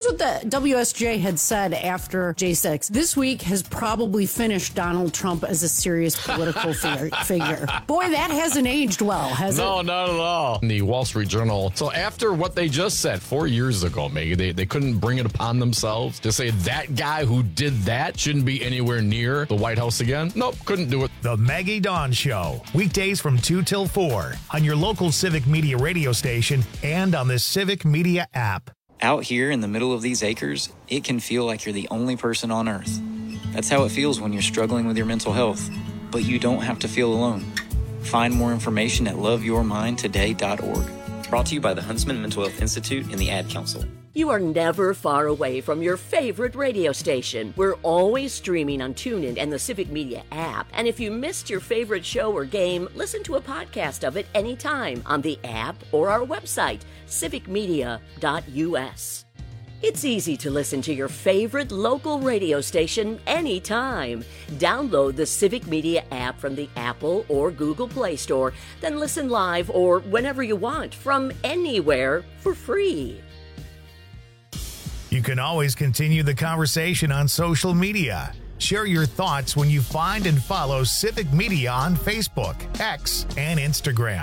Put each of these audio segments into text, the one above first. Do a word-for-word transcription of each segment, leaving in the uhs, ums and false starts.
what the W S J had said after J six. This week has probably finished Donald Trump as a serious political figure. figure. Boy, that hasn't aged well, has no, it? No, not at all. In the Wall Street Journal. So after what they just said four years ago, Maggie, they, they couldn't bring it upon themselves to say that guy who did that shouldn't be anywhere near the White House again. Nope, couldn't do it. The Maggie Dawn Show. Weekdays from two till four on your local Civic Media radio station and on the Civic Media app. Out here in the middle of these acres, it can feel like you're the only person on Earth. That's how it feels when you're struggling with your mental health. But you don't have to feel alone. Find more information at love your mind today dot org. Brought to you by the Huntsman Mental Health Institute and the Ad Council. You are never far away from your favorite radio station. We're always streaming on TuneIn and the Civic Media app. And if you missed your favorite show or game, listen to a podcast of it anytime on the app or our website, civic media dot u s. It's easy to listen to your favorite local radio station anytime. Download the Civic Media app from the Apple or Google Play Store, then listen live or whenever you want from anywhere for free. You can always continue the conversation on social media. Share your thoughts when you find and follow Civic Media on Facebook, X, and Instagram.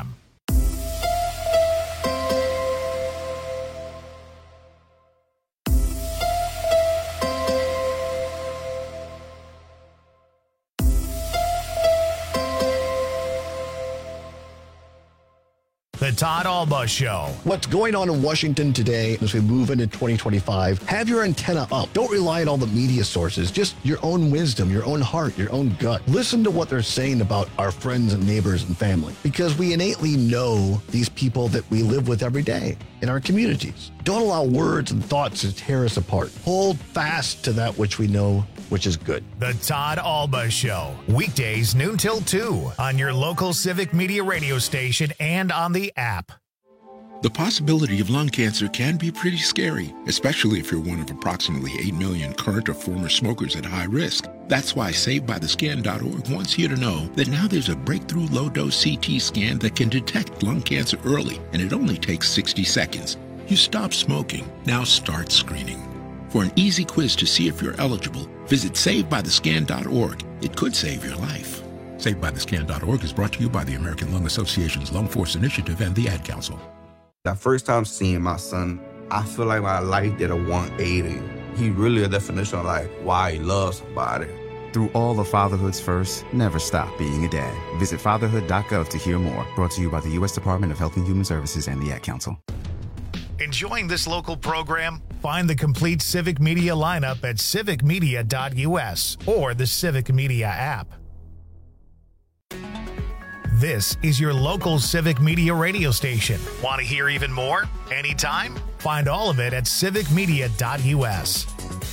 The Todd Alba Show. What's going on in Washington today as we move into twenty twenty-five? Have your antenna up. Don't rely on all the media sources. Just your own wisdom, your own heart, your own gut. Listen to what they're saying about our friends and neighbors and family, because we innately know these people that we live with every day in our communities. Don't allow words and thoughts to tear us apart. Hold fast to that which we know, which is good. The Todd Alba Show. Weekdays noon till two on your local Civic Media radio station and on the app. The possibility of lung cancer can be pretty scary, especially if you're one of approximately eight million current or former smokers at high risk. That's why Saved By The Scan dot org wants you to know that now there's a breakthrough low-dose C T scan that can detect lung cancer early, and it only takes sixty seconds. You stop smoking. Now start screening. For an easy quiz to see if you're eligible, visit Saved By The Scan dot org. It could save your life. Saved By The Scan dot org is brought to you by the American Lung Association's Lung Force Initiative and the Ad Council. That first time seeing my son, I feel like my life did a one eighty. He really a definition of like why he loves somebody. Through all of fatherhood's first, never stop being a dad. Visit fatherhood dot gov to hear more. Brought to you by the U S Department of Health and Human Services and the Ad Council. Enjoying this local program? Find the complete Civic Media lineup at civic media dot u s or the Civic Media app. This is your local Civic Media radio station. Want to hear even more? Anytime? Find all of it at civic media dot u s.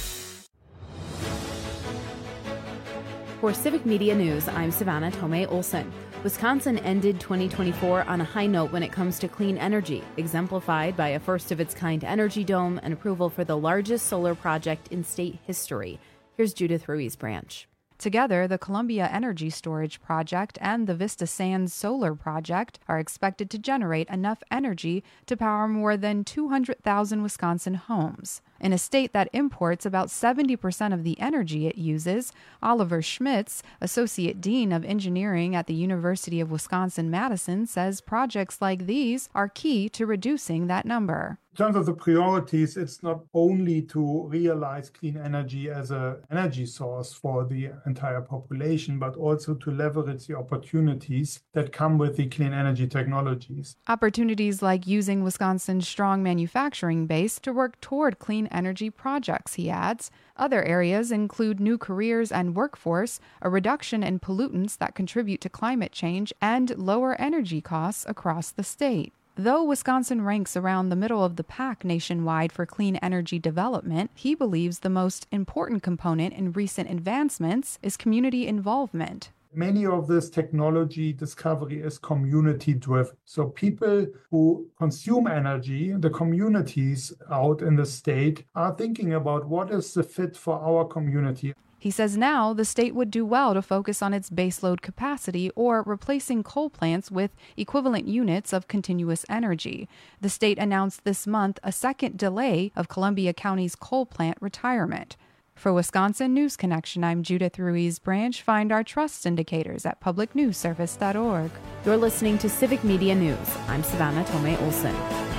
For Civic Media News, I'm Savannah Tomei Olson. Wisconsin ended twenty twenty-four on a high note when it comes to clean energy, exemplified by a first-of-its-kind energy dome and approval for the largest solar project in state history. Here's Judith Ruiz-Branch. Together, the Columbia Energy Storage Project and the Vista Sands Solar Project are expected to generate enough energy to power more than two hundred thousand Wisconsin homes. In a state that imports about seventy percent of the energy it uses, Oliver Schmitz, Associate Dean of Engineering at the University of Wisconsin-Madison, says projects like these are key to reducing that number. In terms of the priorities, it's not only to realize clean energy as an energy source for the entire population, but also to leverage the opportunities that come with the clean energy technologies. Opportunities like using Wisconsin's strong manufacturing base to work toward clean energy projects, he adds. Other areas include new careers and workforce, a reduction in pollutants that contribute to climate change, and lower energy costs across the state. Though Wisconsin ranks around the middle of the pack nationwide for clean energy development, he believes the most important component in recent advancements is community involvement. Many of this technology discovery is community-driven. So people who consume energy, the communities out in the state, are thinking about what is the fit for our community. He says now the state would do well to focus on its baseload capacity or replacing coal plants with equivalent units of continuous energy. The state announced this month a second delay of Columbia County's coal plant retirement. For Wisconsin News Connection, I'm Judith Ruiz Branch. Find our trust indicators at public news service dot org. You're listening to Civic Media News. I'm Savannah Tomei Olson.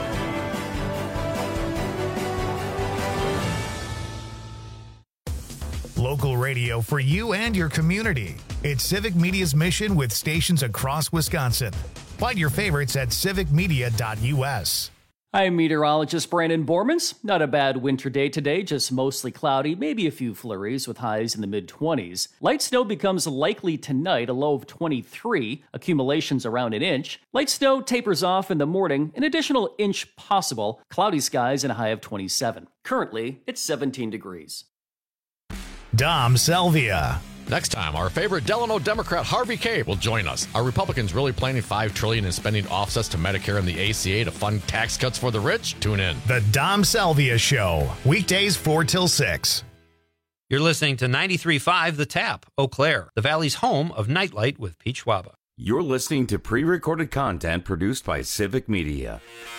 Local radio for you and your community. It's Civic Media's mission with stations across Wisconsin. Find your favorites at civic media dot u s. I'm meteorologist Brandon Bormans. Not a bad winter day today, just mostly cloudy, maybe a few flurries with highs in the mid-twenties. Light snow becomes likely tonight, a low of twenty-three, accumulations around an inch. Light snow tapers off in the morning, an additional inch possible, cloudy skies and a high of twenty-seven. Currently, it's seventeen degrees. Dom Salvia. Next time, our favorite Delano Democrat Harvey Kaye will join us. Are Republicans really planning five trillion dollars in spending offsets to Medicare and the A C A to fund tax cuts for the rich? Tune in. The Dom Salvia Show, weekdays four till six. You're listening to ninety-three point five The Tap, Eau Claire, the Valley's home of Nightlight with Pete Schwaba. You're listening to pre-recorded content produced by Civic Media.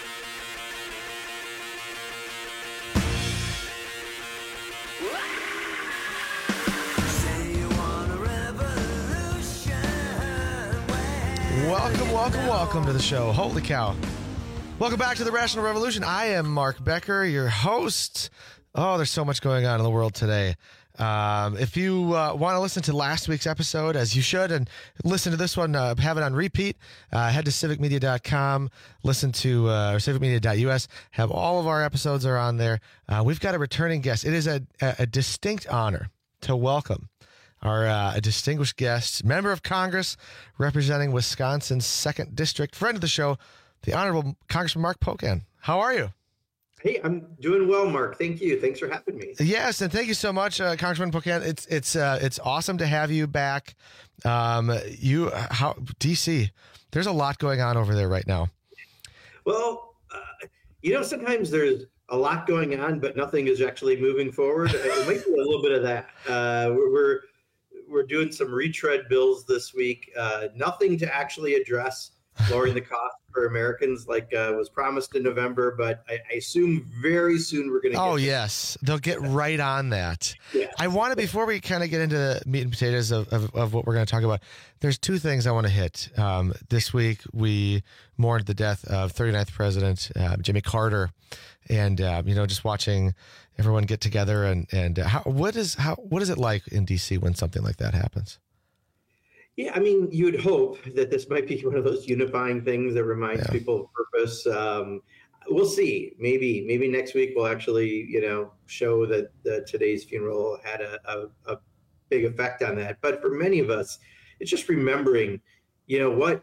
Welcome, welcome, welcome to the show. Holy cow. Welcome back to the Rational Revolution. I am Mark Becker, your host. Oh, there's so much going on in the world today. Um, if you uh, want to listen to last week's episode, as you should, and listen to this one, uh, have it on repeat, uh, head to civic media dot com, listen to uh, or civic media dot u s. Have all of our episodes are on there. Uh, we've got a returning guest. It is a, a, a distinct honor to welcome our uh, a distinguished guest, member of Congress representing Wisconsin's second District, friend of the show, the Honorable Congressman Mark Pocan. How are you? Hey, I'm doing well, Mark. Thank you. Thanks for having me. Yes, and thank you so much, uh, Congressman Pocan. It's it's uh, it's awesome to have you back. Um, you, how D C? There's a lot going on over there right now. Well, uh, you know, sometimes there's a lot going on, but nothing is actually moving forward. It might be a little bit of that. Uh, we're, we're We're doing some retread bills this week. Uh, nothing to actually address lowering the cost for Americans like uh, was promised in November, but I, I assume very soon we're going to get Oh, to yes. They'll get right on that. Yeah. I want to, before we kind of get into the meat and potatoes of, of, of what we're going to talk about, there's two things I want to hit. Um, this week, we mourned the death of thirty-ninth President uh, Jimmy Carter. And, uh, you know, just watching everyone get together and, and how, what is, how, what is it like in D C when something like that happens? Yeah, I mean, you'd hope that this might be one of those unifying things that reminds yeah. people of purpose. Um, we'll see. Maybe, maybe next week we'll actually, you know, show that uh, today's funeral had a, a, a big effect on that. But for many of us, it's just remembering, you know, what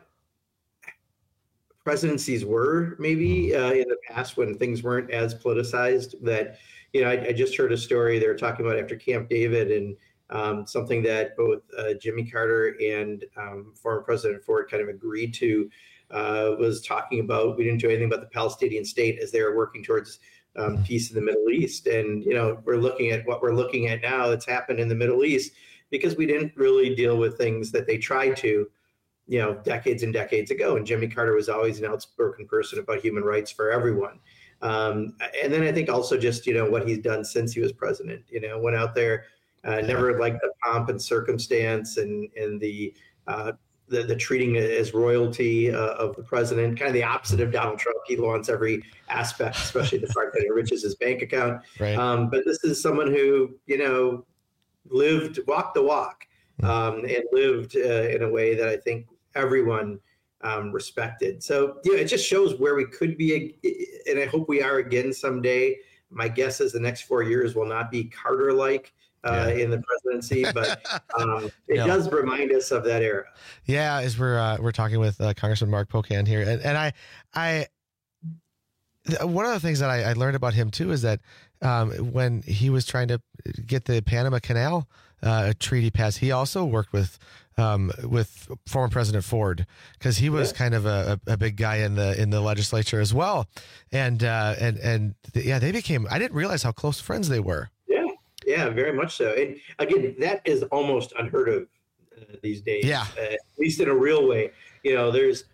presidencies were maybe uh, in the past when things weren't as politicized. That, you know, I, I just heard a story they were talking about after Camp David, and um, something that both uh, Jimmy Carter and um, former President Ford kind of agreed to uh, was talking about, we didn't do anything about the Palestinian state as they were working towards um, peace in the Middle East. And, you know, we're looking at what we're looking at now that's happened in the Middle East because we didn't really deal with things that they tried to, you know, decades and decades ago. And Jimmy Carter was always an outspoken person about human rights for everyone. Um, and then I think also just, you know, what he's done since he was president, you know, went out there, uh, never liked the pomp and circumstance and, and the, uh, the, the treating as royalty uh, of the president, kind of the opposite of Donald Trump. He wants every aspect, especially the part that enriches his bank account. Right. Um, but this is someone who, you know, lived, walked the walk um, and lived uh, in a way that I think everyone um, respected. So, you know, it just shows where we could be, and I hope we are again someday. My guess is the next four years will not be Carter-like uh, yeah. in the presidency, but um, it no. does remind us of that era. Yeah, as we're uh, we're talking with uh, Congressman Mark Pocan here, and, and I, I, one of the things that I, I learned about him too is that um, when he was trying to get the Panama Canal uh, treaty passed, he also worked with. Um, with former President Ford, because he was yeah. kind of a, a big guy in the in the legislature as well, and uh, and and th- yeah, they became. I didn't realize how close friends they were. Yeah, Yeah, very much so. And again, that is almost unheard of uh, these days. Yeah. Uh, at least in a real way. You know, there's,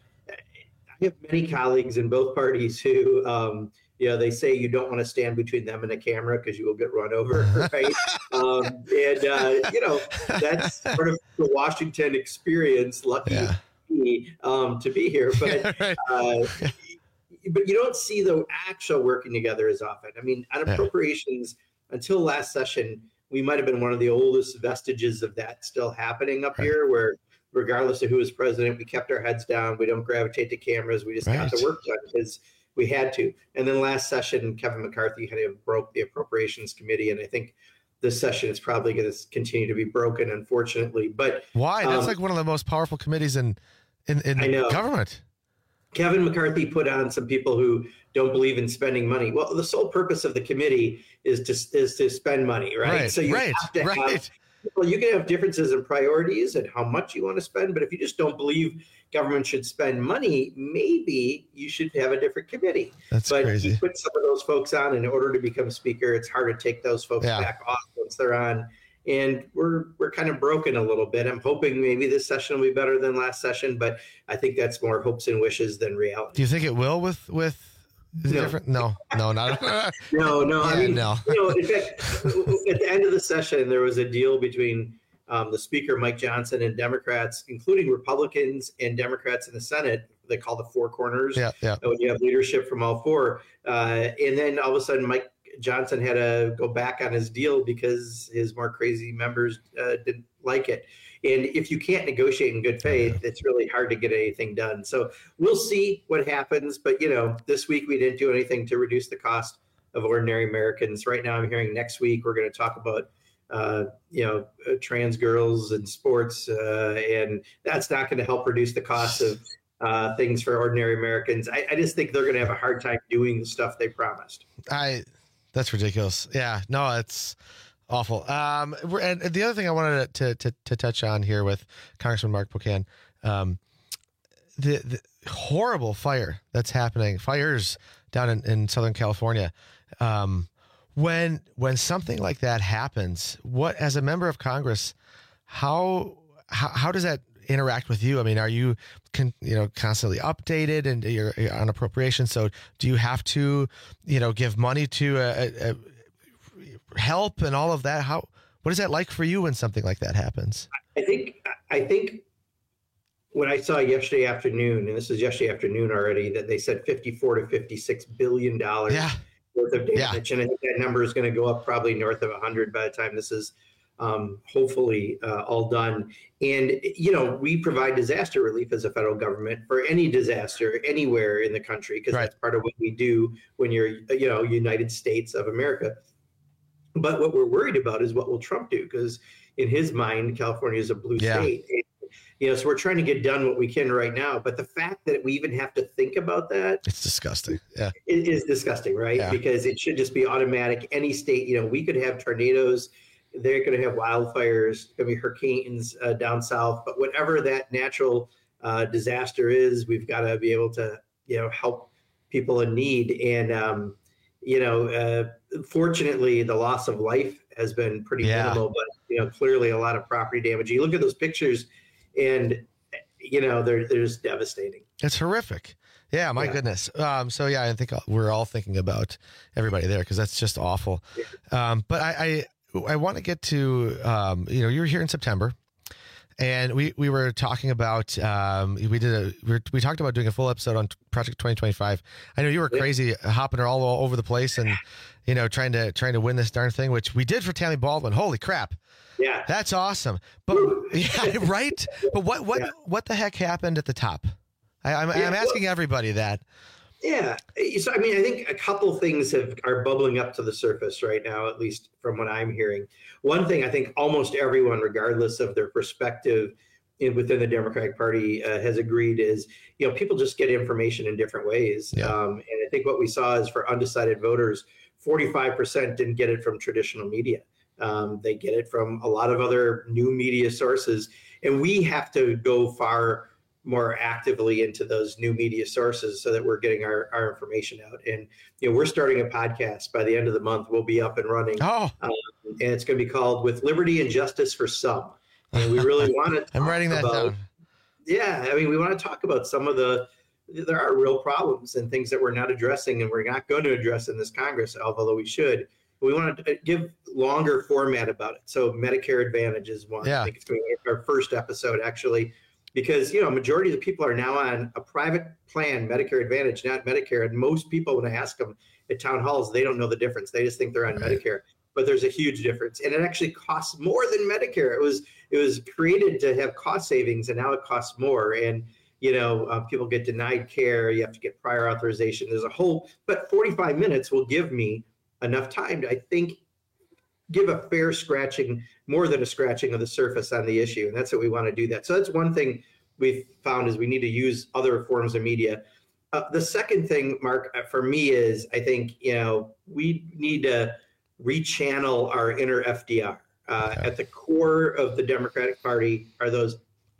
I have many colleagues in both parties who, um, you know, they say you don't want to stand between them and a camera because you will get run over, right? um, and, uh, you know, that's sort of the Washington experience. Lucky Yeah. me, um, to be here. But, Right. uh, but you don't see the actual working together as often. I mean, on Yeah. appropriations, until last session, we might have been one of the oldest vestiges of that still happening up Right. here, where regardless of who was president, we kept our heads down. We don't gravitate to cameras. We just got Right. the work done because we had to. And then last session, Kevin McCarthy kind of broke the Appropriations Committee, and I think this session is probably going to continue to be broken, unfortunately. But Why? That's um, like one of the most powerful committees in in, in I know. government. Kevin McCarthy put on some people who don't believe in spending money. Well, the sole purpose of the committee is to is to spend money, right? Right, So you right, have to right. have. Well, you can have differences in priorities and how much you want to spend, but if you just don't believe government should spend money, maybe you should have a different committee. That's but crazy. you put some of those folks on in order to become speaker. It's hard to take those folks Yeah. back off once they're on. And we're we're kind of broken a little bit. I'm hoping maybe this session will be better than last session, but I think that's more hopes and wishes than reality. Do you think it will with with the No. different? No, no, not. No, no. I Yeah, mean, no. you know, in fact, at the end of the session, there was a deal between um, the Speaker, Mike Johnson, and Democrats, including Republicans and Democrats in the Senate. They call the four corners. Yeah, yeah. When you have leadership from all four, uh, and then all of a sudden, Mike Johnson had to go back on his deal because his more crazy members uh, didn't like it. And if you can't negotiate in good faith, it's really hard to get anything done. So we'll see what happens. But, you know, this week we didn't do anything to reduce the cost of ordinary Americans. Right now I'm hearing next week we're going to talk about, uh, you know, uh, trans girls and sports. Uh, and that's not going to help reduce the cost of uh, things for ordinary Americans. I, I just think they're going to have a hard time doing the stuff they promised. I. That's ridiculous. Yeah, no, it's awful. Um, we're- and the other thing I wanted to to, to touch on here with Congressman Mark Pocan, um, the, the horrible fire that's happening, fires down in, in Southern California. Um, when when something like that happens, what as a member of Congress, how how, how does that interact with you? I mean, are you con, you know constantly updated and you're, you're on appropriations? So do you have to you know give money to a, a, a help and all of that? How what is that like for you when something like that happens? I think I think what I saw yesterday afternoon, and this is yesterday afternoon already, that they said fifty-four to fifty-six billion dollars Yeah. worth of Yeah. damage, and I think that number is going to go up probably north of one hundred by the time this is um, hopefully uh, all done. And you know, we provide disaster relief as a federal government for any disaster anywhere in the country because Right. that's part of what we do when you're you know United States of America. But what we're worried about is what will Trump do? Because in his mind, California is a blue Yeah. state. And, you know, so we're trying to get done what we can right now. But the fact that we even have to think about that It's disgusting. Yeah. is, is disgusting, right? Yeah. Because it should just be automatic. Any state, you know, we could have tornadoes. They're going to have wildfires, going to be hurricanes uh, down south. But whatever that natural uh, disaster is, we've got to be able to, you know, help people in need. And, um, you know, uh, fortunately, the loss of life has been pretty Yeah. minimal, but, you know, clearly a lot of property damage. You look at those pictures and, you know, they're, they're just devastating. It's horrific. Yeah, my Yeah. goodness. Um, so yeah, I think we're all thinking about everybody there because that's just awful. Um, but I, I, I want to get to, um, you know, you were here in September, and we, we were talking about, um, we did a, we, were, we talked about doing a full episode on Project twenty twenty-five. I know you were crazy hopping all all over the place and, you know, trying to trying to win this darn thing, which we did for Tammy Baldwin. Holy crap. Yeah. That's awesome. But yeah, right. But what, what, Yeah. what the heck happened at the top? I, I'm, Yeah, I'm asking everybody that. Yeah. So, I mean, I think a couple things have are bubbling up to the surface right now, at least from what I'm hearing. One thing I think almost everyone, regardless of their perspective in, within the Democratic Party, uh, has agreed is, you know, people just get information in different ways. Yeah. Um, and I think what we saw is for undecided voters, forty-five percent didn't get it from traditional media. Um, they get it from a lot of other new media sources. And we have to go far more actively into those new media sources so that we're getting our, our information out. And, you know, we're starting a podcast by the end of the month. We'll be up and running. Oh, Um, and it's going to be called With Liberty and Justice for Some. And we really want to I'm writing that about, down. Yeah, I mean, we want to talk about some of the, there are real problems and things that we're not addressing and we're not going to address in this Congress, although we should. We want to give longer format about it. So Medicare Advantage is one. Yeah. I think it's going to be our first episode, actually, because, you know, majority of the people are now on a private plan, Medicare Advantage, not Medicare. And most people, when I ask them at town halls, they don't know the difference. They just think they're on right. Medicare. But there's a huge difference. And it actually costs more than Medicare. It was it was created to have cost savings, and now it costs more. And, you know, uh, people get denied care. You have to get prior authorization. There's a whole, but forty-five minutes will give me enough time to, I think, give a fair scratching, more than a scratching of the surface on the issue. And that's what we want to do that. So that's one thing we've found is we need to use other forms of media. Uh, the second thing, Mark, for me is I think, you know, we need to rechannel our inner F D R. Uh, at the core of the Democratic Party are those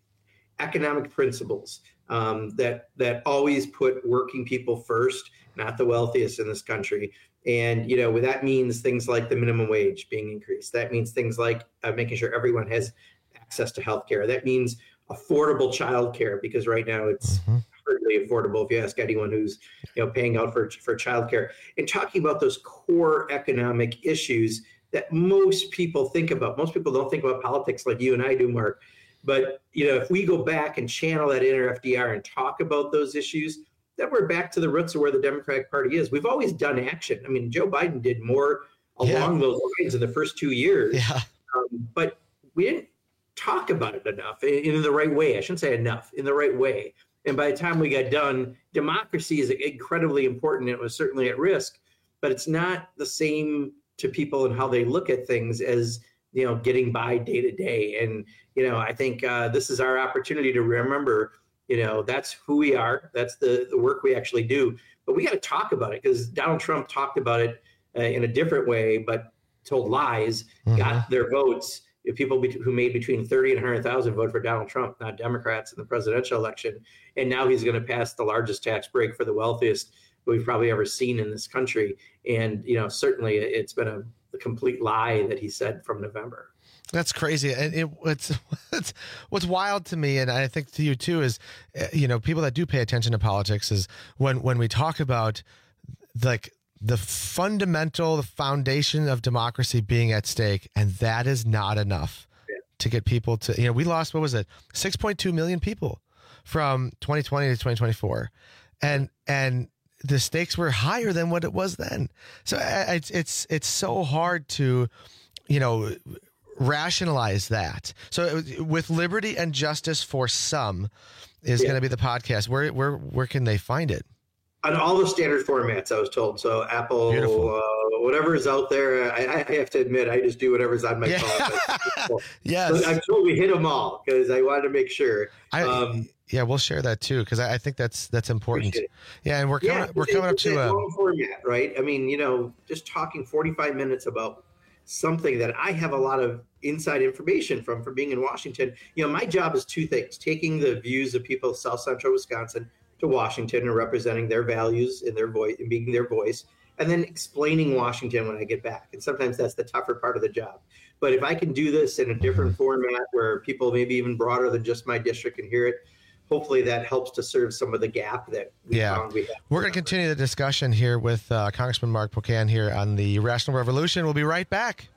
economic principles um, that that always put working people first, not the wealthiest in this country. And, you know, that means things like the minimum wage being increased. That means things like uh, making sure everyone has access to health care. That means affordable child care, because right now it's mm-hmm. hardly affordable if you ask anyone who's, you know, paying out for, for child care. And talking about those core economic issues that most people think about. Most people don't think about politics like you and I do, Mark. But, you know, if we go back and channel that inner F D R and talk about those issues, then we're back to the roots of where the Democratic Party is. We've always done action. I mean, Joe Biden did more along yeah. those lines in the first two years. Yeah. Um, but we didn't talk about it enough in, in the right way. I shouldn't say enough, in the right way. And by the time we got done, democracy is incredibly important. It was certainly at risk, but it's not the same to people and how they look at things as, you know, getting by day to day. And, you know, I think uh, this is our opportunity to remember, you know, that's who we are. That's the, the work we actually do. But we got to talk about it, because Donald Trump talked about it uh, in a different way, but told lies, mm-hmm. got their votes. If people be- who made between thirty and one hundred thousand vote for Donald Trump, not Democrats, in the presidential election. And now he's going to pass the largest tax break for the wealthiest we've probably ever seen in this country. And, you know, certainly it's been a, a complete lie that he said from November. That's crazy. And it, it's, it's what's wild to me, and I think to you too, is, you know, people that do pay attention to politics, is when, when we talk about like the fundamental, the foundation of democracy being at stake, and that is not enough yeah. to get people to, you know, we lost, what was it? six point two million people from twenty twenty to twenty twenty-four. And, and, the stakes were higher than what it was then. So it's, it's, it's so hard to, you know, rationalize that. So With Liberty and Justice for Some is yeah. going to be the podcast. Where, where, where can they find it? On all the standard formats, I was told. So Apple, uh, whatever is out there, I, I have to admit, I just do whatever's on my yeah. phone. Yes. So I'm told we hit them all, because I wanted to make sure. I, um, Yeah, we'll share that too, because I, I think that's that's important. Yeah, and we're coming yeah, we're coming up to a long format, right? I mean, you know, just talking forty-five minutes about something that I have a lot of inside information from from being in Washington. You know, my job is two things: taking the views of people of South Central Wisconsin to Washington and representing their values and their voice and being their voice, and then explaining Washington when I get back. And sometimes that's the tougher part of the job. But if I can do this in a different format where people maybe even broader than just my district can hear it, hopefully that helps to serve some of the gap that we yeah. found we have. We're going to continue the discussion here with uh, Congressman Mark Pocan here on the Rational Revolution. We'll be right back.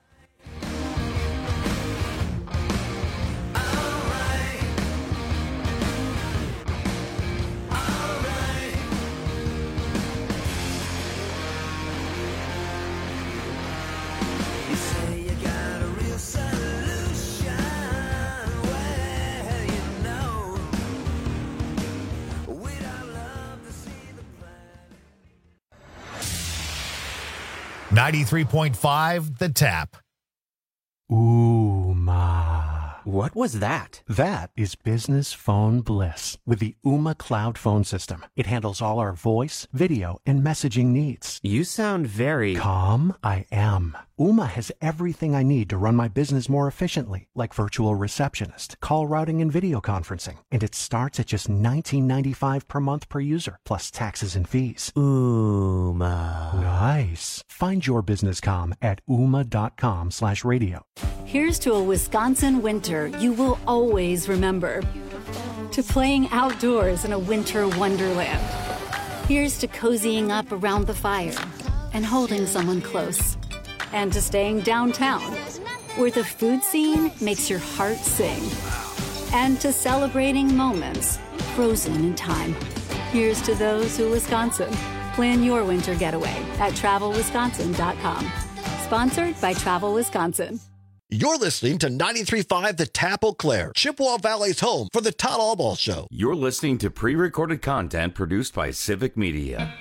ninety-three point five The Tap. Ooh, ma. What was that? That is business phone bliss with the Ooma Cloud Phone System. It handles all our voice, video, and messaging needs. You sound very... Calm? I am. Ooma has everything I need to run my business more efficiently, like virtual receptionist, call routing, and video conferencing. And it starts at just nineteen ninety-five per month per user, plus taxes and fees. Ooma. Nice. Find your business comm at ooma.com slash radio. Here's to a Wisconsin winter you will always remember. To playing outdoors in a winter wonderland. Here's to cozying up around the fire and holding someone close. And to staying downtown, where the food scene makes your heart sing. And to celebrating moments frozen in time. Here's to those who Wisconsin. Plan your winter getaway at travel wisconsin dot com. Sponsored by Travel Wisconsin. You're listening to ninety-three point five The Tap Eau Claire, Chippewa Valley's home for the Todd Albaugh Show. You're listening to pre-recorded content produced by Civic Media.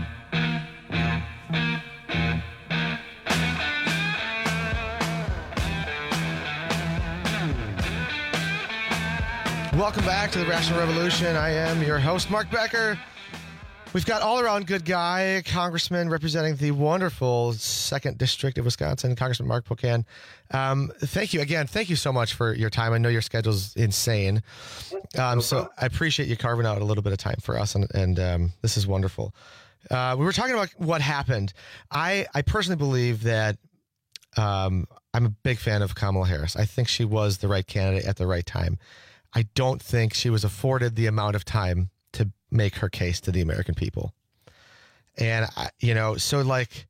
Welcome back to the Rational Revolution. I am your host, Mark Becker. We've got all-around good guy, Congressman representing the wonderful second District of Wisconsin, Congressman Mark Pocan. Um, thank you again. Thank you so much for your time. I know your schedule's insane, um, so I appreciate you carving out a little bit of time for us, and, and um, this is wonderful. Uh, we were talking about what happened. I, I personally believe that um, I'm a big fan of Kamala Harris. I think she was the right candidate at the right time. I don't think she was afforded the amount of time to make her case to the American people. And, I, you know, so like,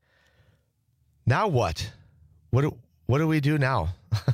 now what? What do, what do we do now?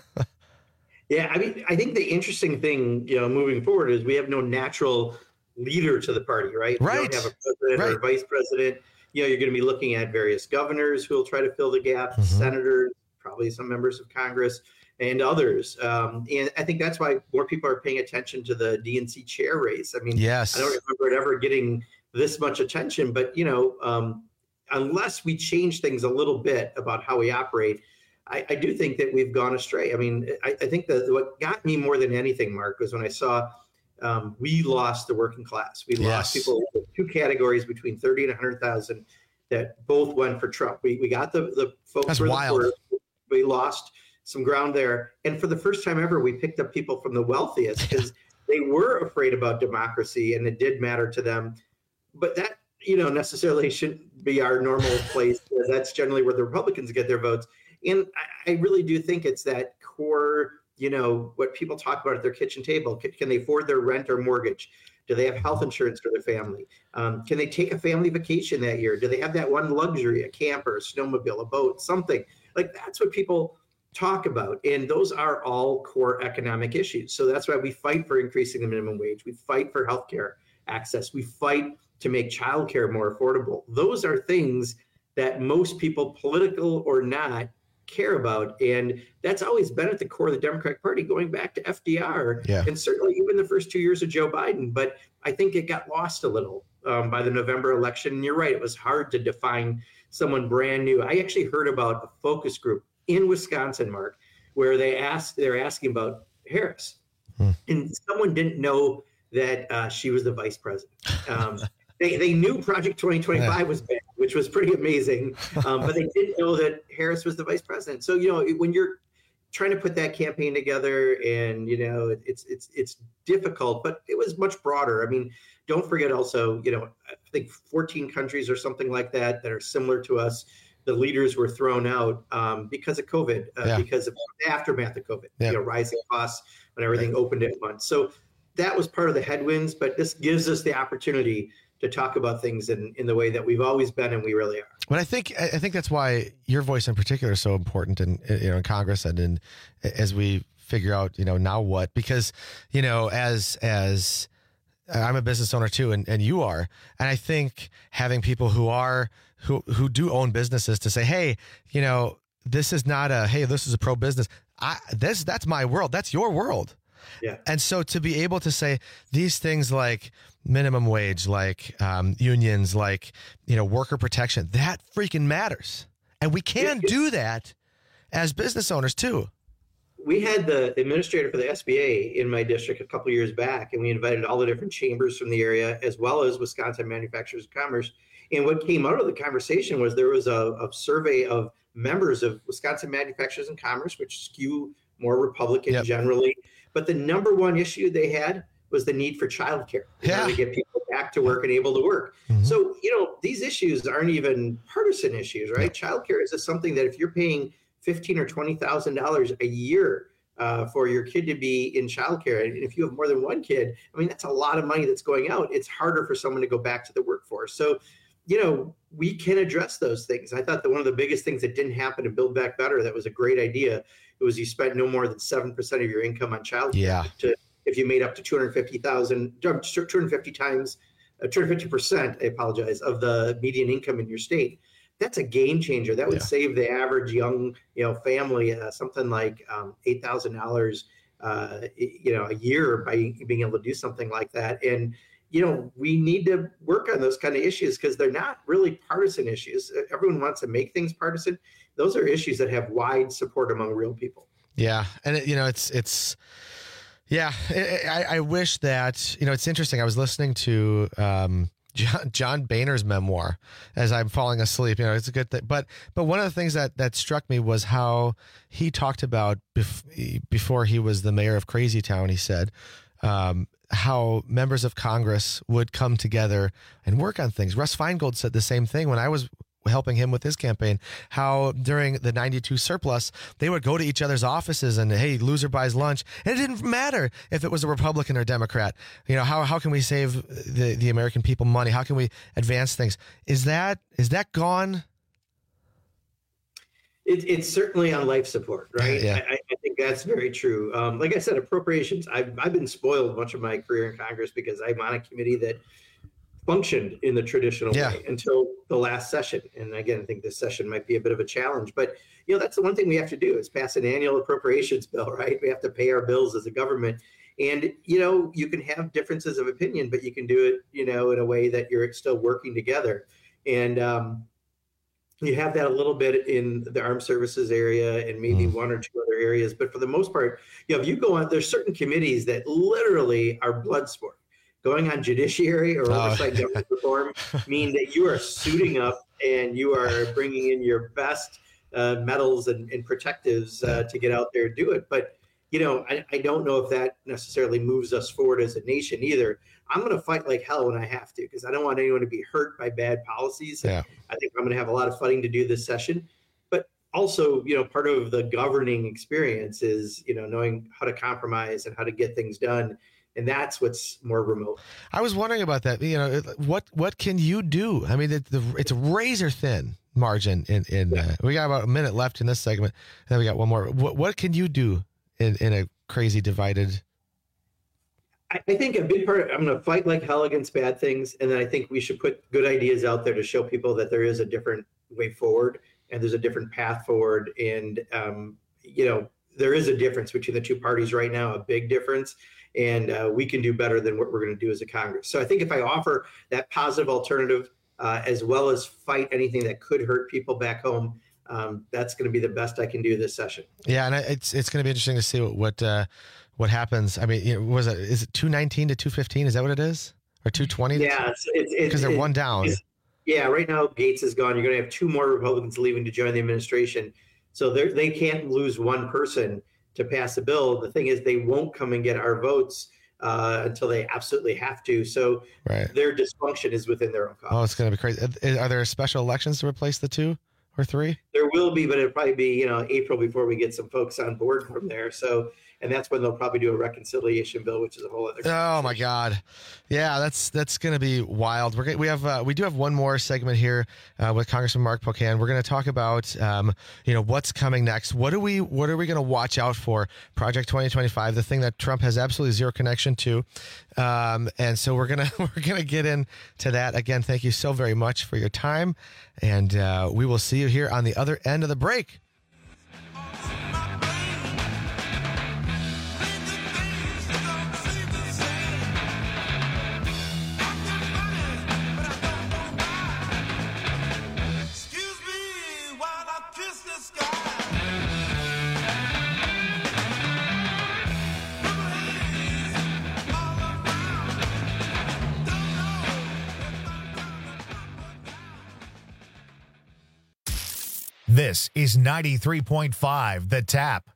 Yeah, I mean, I think the interesting thing, you know, moving forward is we have no natural leader to the party, right? Right. We don't have a president right. or a vice president. You know, you're going to be looking at various governors who will try to fill the gap, Mm-hmm. senators, probably some members of Congress, and others. Um, and I think that's why more people are paying attention to the D N C chair race. I mean, yes. I don't remember it ever getting this much attention, but, you know, um, unless we change things a little bit about how we operate, I, I do think that we've gone astray. I mean, I, I think that what got me more than anything, Mark, was when I saw um, we lost the working class. We lost Yes. people in two categories between thirty and one hundred thousand that both went for Trump. We, we got the, the folks That's who were the wild. poorest. We lost some ground there. And for the first time ever, we picked up people from the wealthiest because they were afraid about democracy and it did matter to them. But that, you know, necessarily shouldn't be our normal place. That's generally where the Republicans get their votes. And I, I really do think it's that core, you know, what people talk about at their kitchen table. Can, can they afford their rent or mortgage? Do they have health insurance for their family? Um, can they take a family vacation that year? Do they have that one luxury, a camper, a snowmobile, a boat, something? Like that's what people talk about. And those are all core economic issues. So that's why we fight for increasing the minimum wage. We fight for healthcare access. We fight to make childcare more affordable. Those are things that most people, political or not, care about. And that's always been at the core of the Democratic Party, going back to F D R Yeah. and certainly even the first two years of Joe Biden. But I think it got lost a little um, by the November election. And you're right, it was hard to define someone brand new. I actually heard about a focus group in Wisconsin, Mark, where they asked, they're asking about Harris. Hmm. And someone didn't know that uh, she was the vice president. Um, they, they knew Project twenty twenty-five Yeah. was bad, which was pretty amazing. Um, but they didn't know that Harris was the vice president. So, you know, when you're trying to put that campaign together and, you know, it, it's, it's, it's difficult, but it was much broader. I mean, don't forget also, you know, I think fourteen countries or something like that, that are similar to us. The leaders were thrown out um, because of COVID, uh, Yeah. because of the aftermath of COVID, Yeah. you know, rising costs when everything opened at once. So that was part of the headwinds, but this gives us the opportunity to talk about things in, in the way that we've always been and we really are. But I think I think that's why your voice in particular is so important in you know in Congress and in as we figure out you know now what, because you know as as I'm a business owner too, and, and you are, and I think having people who are who who do own businesses to say, hey, you know, this is not a hey, this is a pro business. I this that's my world. That's your world. Yeah. And so to be able to say these things like minimum wage, like um, unions, like, you know, worker protection, that freaking matters. And we can do that as business owners too. we had the administrator for the S B A in my district a couple of years back, and we invited all the different chambers from the area, as well as Wisconsin Manufacturers of Commerce. And what came out of the conversation was there was a, a survey of members of Wisconsin Manufacturers and Commerce, which skew more Republican yep. generally. But the number one issue they had was the need for childcare yeah. to get people back to work and able to work. Mm-hmm. So, you know, these issues aren't even partisan issues, right? Yep. Childcare is just something that if you're paying fifteen or twenty thousand dollars a year uh, for your kid to be in childcare, and if you have more than one kid, I mean, that's a lot of money that's going out. It's harder for someone to go back to the workforce. So, you know, we can address those things. I thought that one of the biggest things that didn't happen in Build Back Better, that was a great idea, it was you spent no more than seven percent of your income on childcare. Yeah. To, if you made up to two hundred fifty thousand, two hundred fifty times, uh, two hundred fifty percent, I apologize, of the median income in your state. That's a game changer. That would yeah. save the average young, you know, family uh, something like um, eight thousand dollars, uh, you know, a year by being able to do something like that. And you know, we need to work on those kind of issues because they're not really partisan issues. Everyone wants to make things partisan. Those are issues that have wide support among real people. Yeah, and it, you know, it's it's. Yeah, I, I wish that, you know, it's interesting. I was listening to um, John, John Boehner's memoir as I'm falling asleep. You know, it's a good thing. But but one of the things that, that struck me was how he talked about bef- before he was the mayor of Crazy Town, he said, um, how members of Congress would come together and work on things. Russ Feingold said the same thing when I was helping him with his campaign, how during the ninety-two surplus, they would go to each other's offices and, hey, loser buys lunch. And it didn't matter if it was a Republican or Democrat. You know, how how can we save the, the American people money? How can we advance things? Is that is that gone? It, it's certainly on life support, right? Yeah. I, I think that's very true. Um, like I said, appropriations, I've, I've been spoiled much of my career in Congress because I'm on a committee that functioned in the traditional yeah. way until the last session. And again, I think this session might be a bit of a challenge, but you know, that's the one thing we have to do is pass an annual appropriations bill, right? We have to pay our bills as a government. And, you know, you can have differences of opinion, but you can do it, you know, in a way that you're still working together. And um, you have that a little bit in the armed services area and maybe mm. one or two other areas. But for the most part, you know, if you go on, there's certain committees that literally are blood sport. Going on judiciary or oversight oh. government reform mean that you are suiting up and you are bringing in your best uh, medals and, and protectives uh, to get out there and do it. But, you know, I, I don't know if that necessarily moves us forward as a nation either. I'm going to fight like hell when I have to because I don't want anyone to be hurt by bad policies. Yeah. I think I'm going to have a lot of fighting to do this session. But also, you know, part of the governing experience is, you know, knowing how to compromise and how to get things done. And that's what's more remote. I was wondering about that. You know, what what can you do? I mean, it, the, it's a razor thin margin. In in yeah. uh, we got about a minute left in this segment, and then we got one more. What what can you do in, in a crazy divided? I, I think a big part. I'm going to fight like hell against bad things, and then I think we should put good ideas out there to show people that there is a different way forward, and there's a different path forward, and um, you know, there is a difference between the two parties right now, a big difference. And uh, we can do better than what we're going to do as a Congress. So I think if I offer that positive alternative, uh, as well as fight anything that could hurt people back home, um, that's going to be the best I can do this session. Yeah, and it's it's going to be interesting to see what what, uh, what happens. I mean, you know, was it is it two nineteen to two fifteen? Is that what it is, or two twenty? Yeah, it's because it's, they're it, one down. Yeah, right now Gates is gone. You're going to have two more Republicans leaving to join the administration, so they they can't lose one person to pass a bill. The thing is, they won't come and get our votes uh, until they absolutely have to. So right. their dysfunction is within their own caucus. Oh, it's going to be crazy. Are there special elections to replace the two or three? There will be, but it'll probably be, you know, April before we get some folks on board from there. So, and that's when they'll probably do a reconciliation bill, which is a whole other. Oh my God, yeah, that's that's going to be wild. We're gonna, we have uh, we do have one more segment here uh, with Congressman Mark Pocan. We're going to talk about um, you know what's coming next. What are we what are we going to watch out for? Project twenty twenty-five, the thing that Trump has absolutely zero connection to, um, and so we're gonna we're gonna get into that again. Thank you so very much for your time, and uh, we will see you here on the other end of the break. This is ninety-three point five The Tap.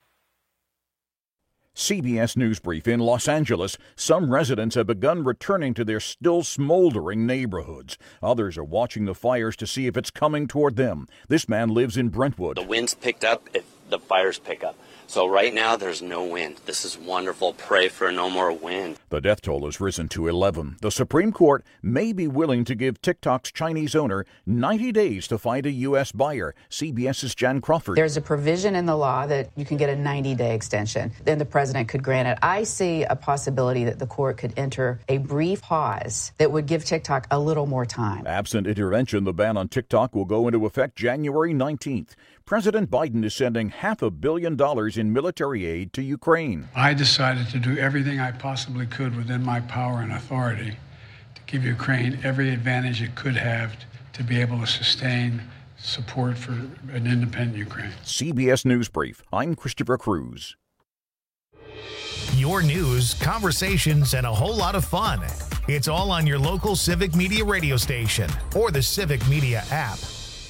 C B S News Brief in Los Angeles. Some residents have begun returning to their still smoldering neighborhoods. Others are watching the fires to see if it's coming toward them. This man lives in Brentwood. The wind's picked up, if the fires pick up. So right now there's no wind. This is wonderful. Pray for no more wind. The death toll has risen to eleven. The Supreme Court may be willing to give TikTok's Chinese owner ninety days to find a U S buyer. CBS's Jan Crawford. There's a provision in the law that you can get a ninety-day extension. Then the president could grant it. I see a possibility that the court could enter a brief pause that would give TikTok a little more time. Absent intervention, the ban on TikTok will go into effect January nineteenth. President Biden is sending half a billion dollars in military aid to Ukraine. I decided to do everything I possibly could within my power and authority to give Ukraine every advantage it could have to be able to sustain support for an independent Ukraine. C B S News Brief. I'm Christopher Cruz. Your news, conversations, and a whole lot of fun. It's all on your local Civic Media radio station or the Civic Media app.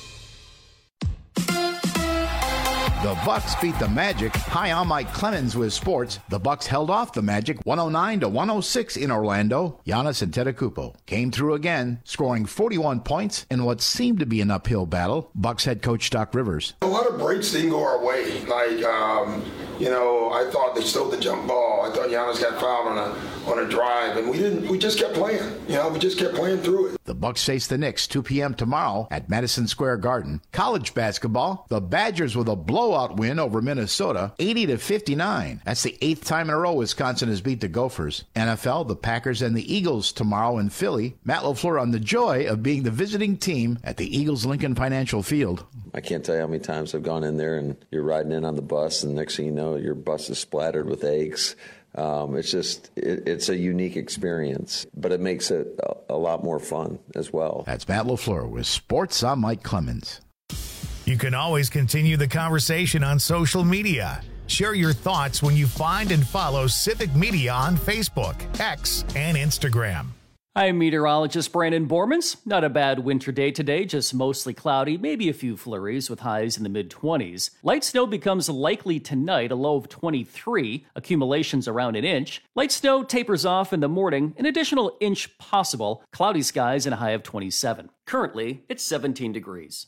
The Bucks beat the Magic. Hi, I'm Mike Clemens with sports. The Bucks held off the Magic one oh nine to one oh six in Orlando. Giannis Antetokounmpo came through again, scoring forty-one points in what seemed to be an uphill battle. Bucks head coach Doc Rivers. A lot of breaks didn't go our way. Like, um, you know, I thought they stole the jump ball. I thought Giannis got fouled on a on a drive, and we didn't. We just kept playing. You know, we just kept playing through it. The Bucks face the Knicks two p.m. tomorrow at Madison Square Garden. College basketball, the Badgers with a blowout win over Minnesota, eighty to fifty-nine. That's the eighth time in a row Wisconsin has beat the Gophers. N F L, the Packers and the Eagles tomorrow in Philly. Matt LaFleur on the joy of being the visiting team at the Eagles Lincoln Financial Field. I can't tell you how many times I've gone in there and you're riding in on the bus, and next thing you know, your bus is splattered with eggs. Um, it's just, it, it's a unique experience, but it makes it a, a lot more fun as well. That's Matt LaFleur with Sports. I'm Mike Clemens. You can always continue the conversation on social media. Share your thoughts when you find and follow Civic Media on Facebook, X, and Instagram. I'm meteorologist Brandon Bormans. Not a bad winter day today, just mostly cloudy, maybe a few flurries with highs in the mid-twenties. Light snow becomes likely tonight, a low of twenty-three, accumulations around an inch. Light snow tapers off in the morning, an additional inch possible, cloudy skies and a high of twenty-seven. Currently, it's seventeen degrees.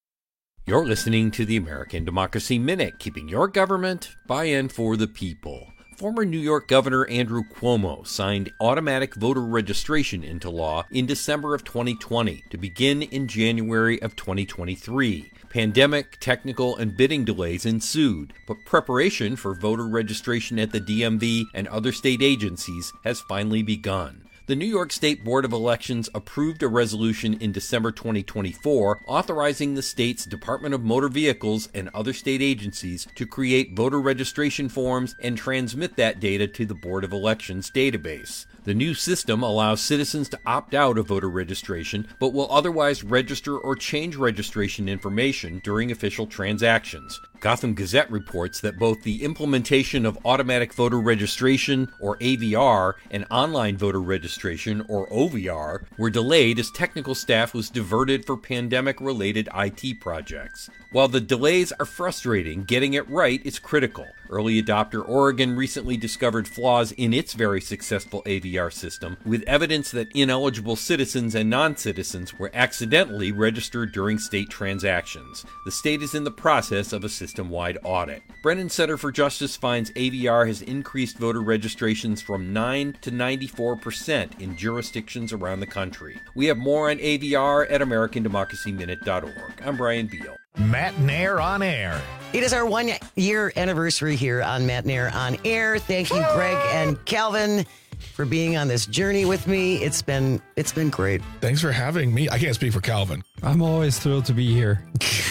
You're listening to the American Democracy Minute, keeping your government by and for the people. Former New York Governor Andrew Cuomo signed automatic voter registration into law in December of twenty twenty to begin in January of twenty twenty-three. Pandemic, technical, and bidding delays ensued, but preparation for voter registration at the D M V and other state agencies has finally begun. The New York State Board of Elections approved a resolution in December twenty twenty-four authorizing the state's Department of Motor Vehicles and other state agencies to create voter registration forms and transmit that data to the Board of Elections database. The new system allows citizens to opt out of voter registration, but will otherwise register or change registration information during official transactions. Gotham Gazette reports that both the implementation of automatic voter registration, or A V R, and online voter registration, or O V R, were delayed as technical staff was diverted for pandemic-related I T projects. While the delays are frustrating, getting it right is critical. Early adopter Oregon recently discovered flaws in its very successful A V R system, with evidence that ineligible citizens and non-citizens were accidentally registered during state transactions. The state is in the process of a system-wide audit. Brennan Center for Justice finds A V R has increased voter registrations from nine to ninety-four percent in jurisdictions around the country. We have more on A V R at American Democracy Minute dot org. I'm Brian Beal. Matt Nair on Air. It is our one-year anniversary here on Matt Nair on Air. Thank you, Greg and Calvin, for being on this journey with me. It's been it's been great. Thanks for having me. I can't speak for Calvin. I'm always thrilled to be here.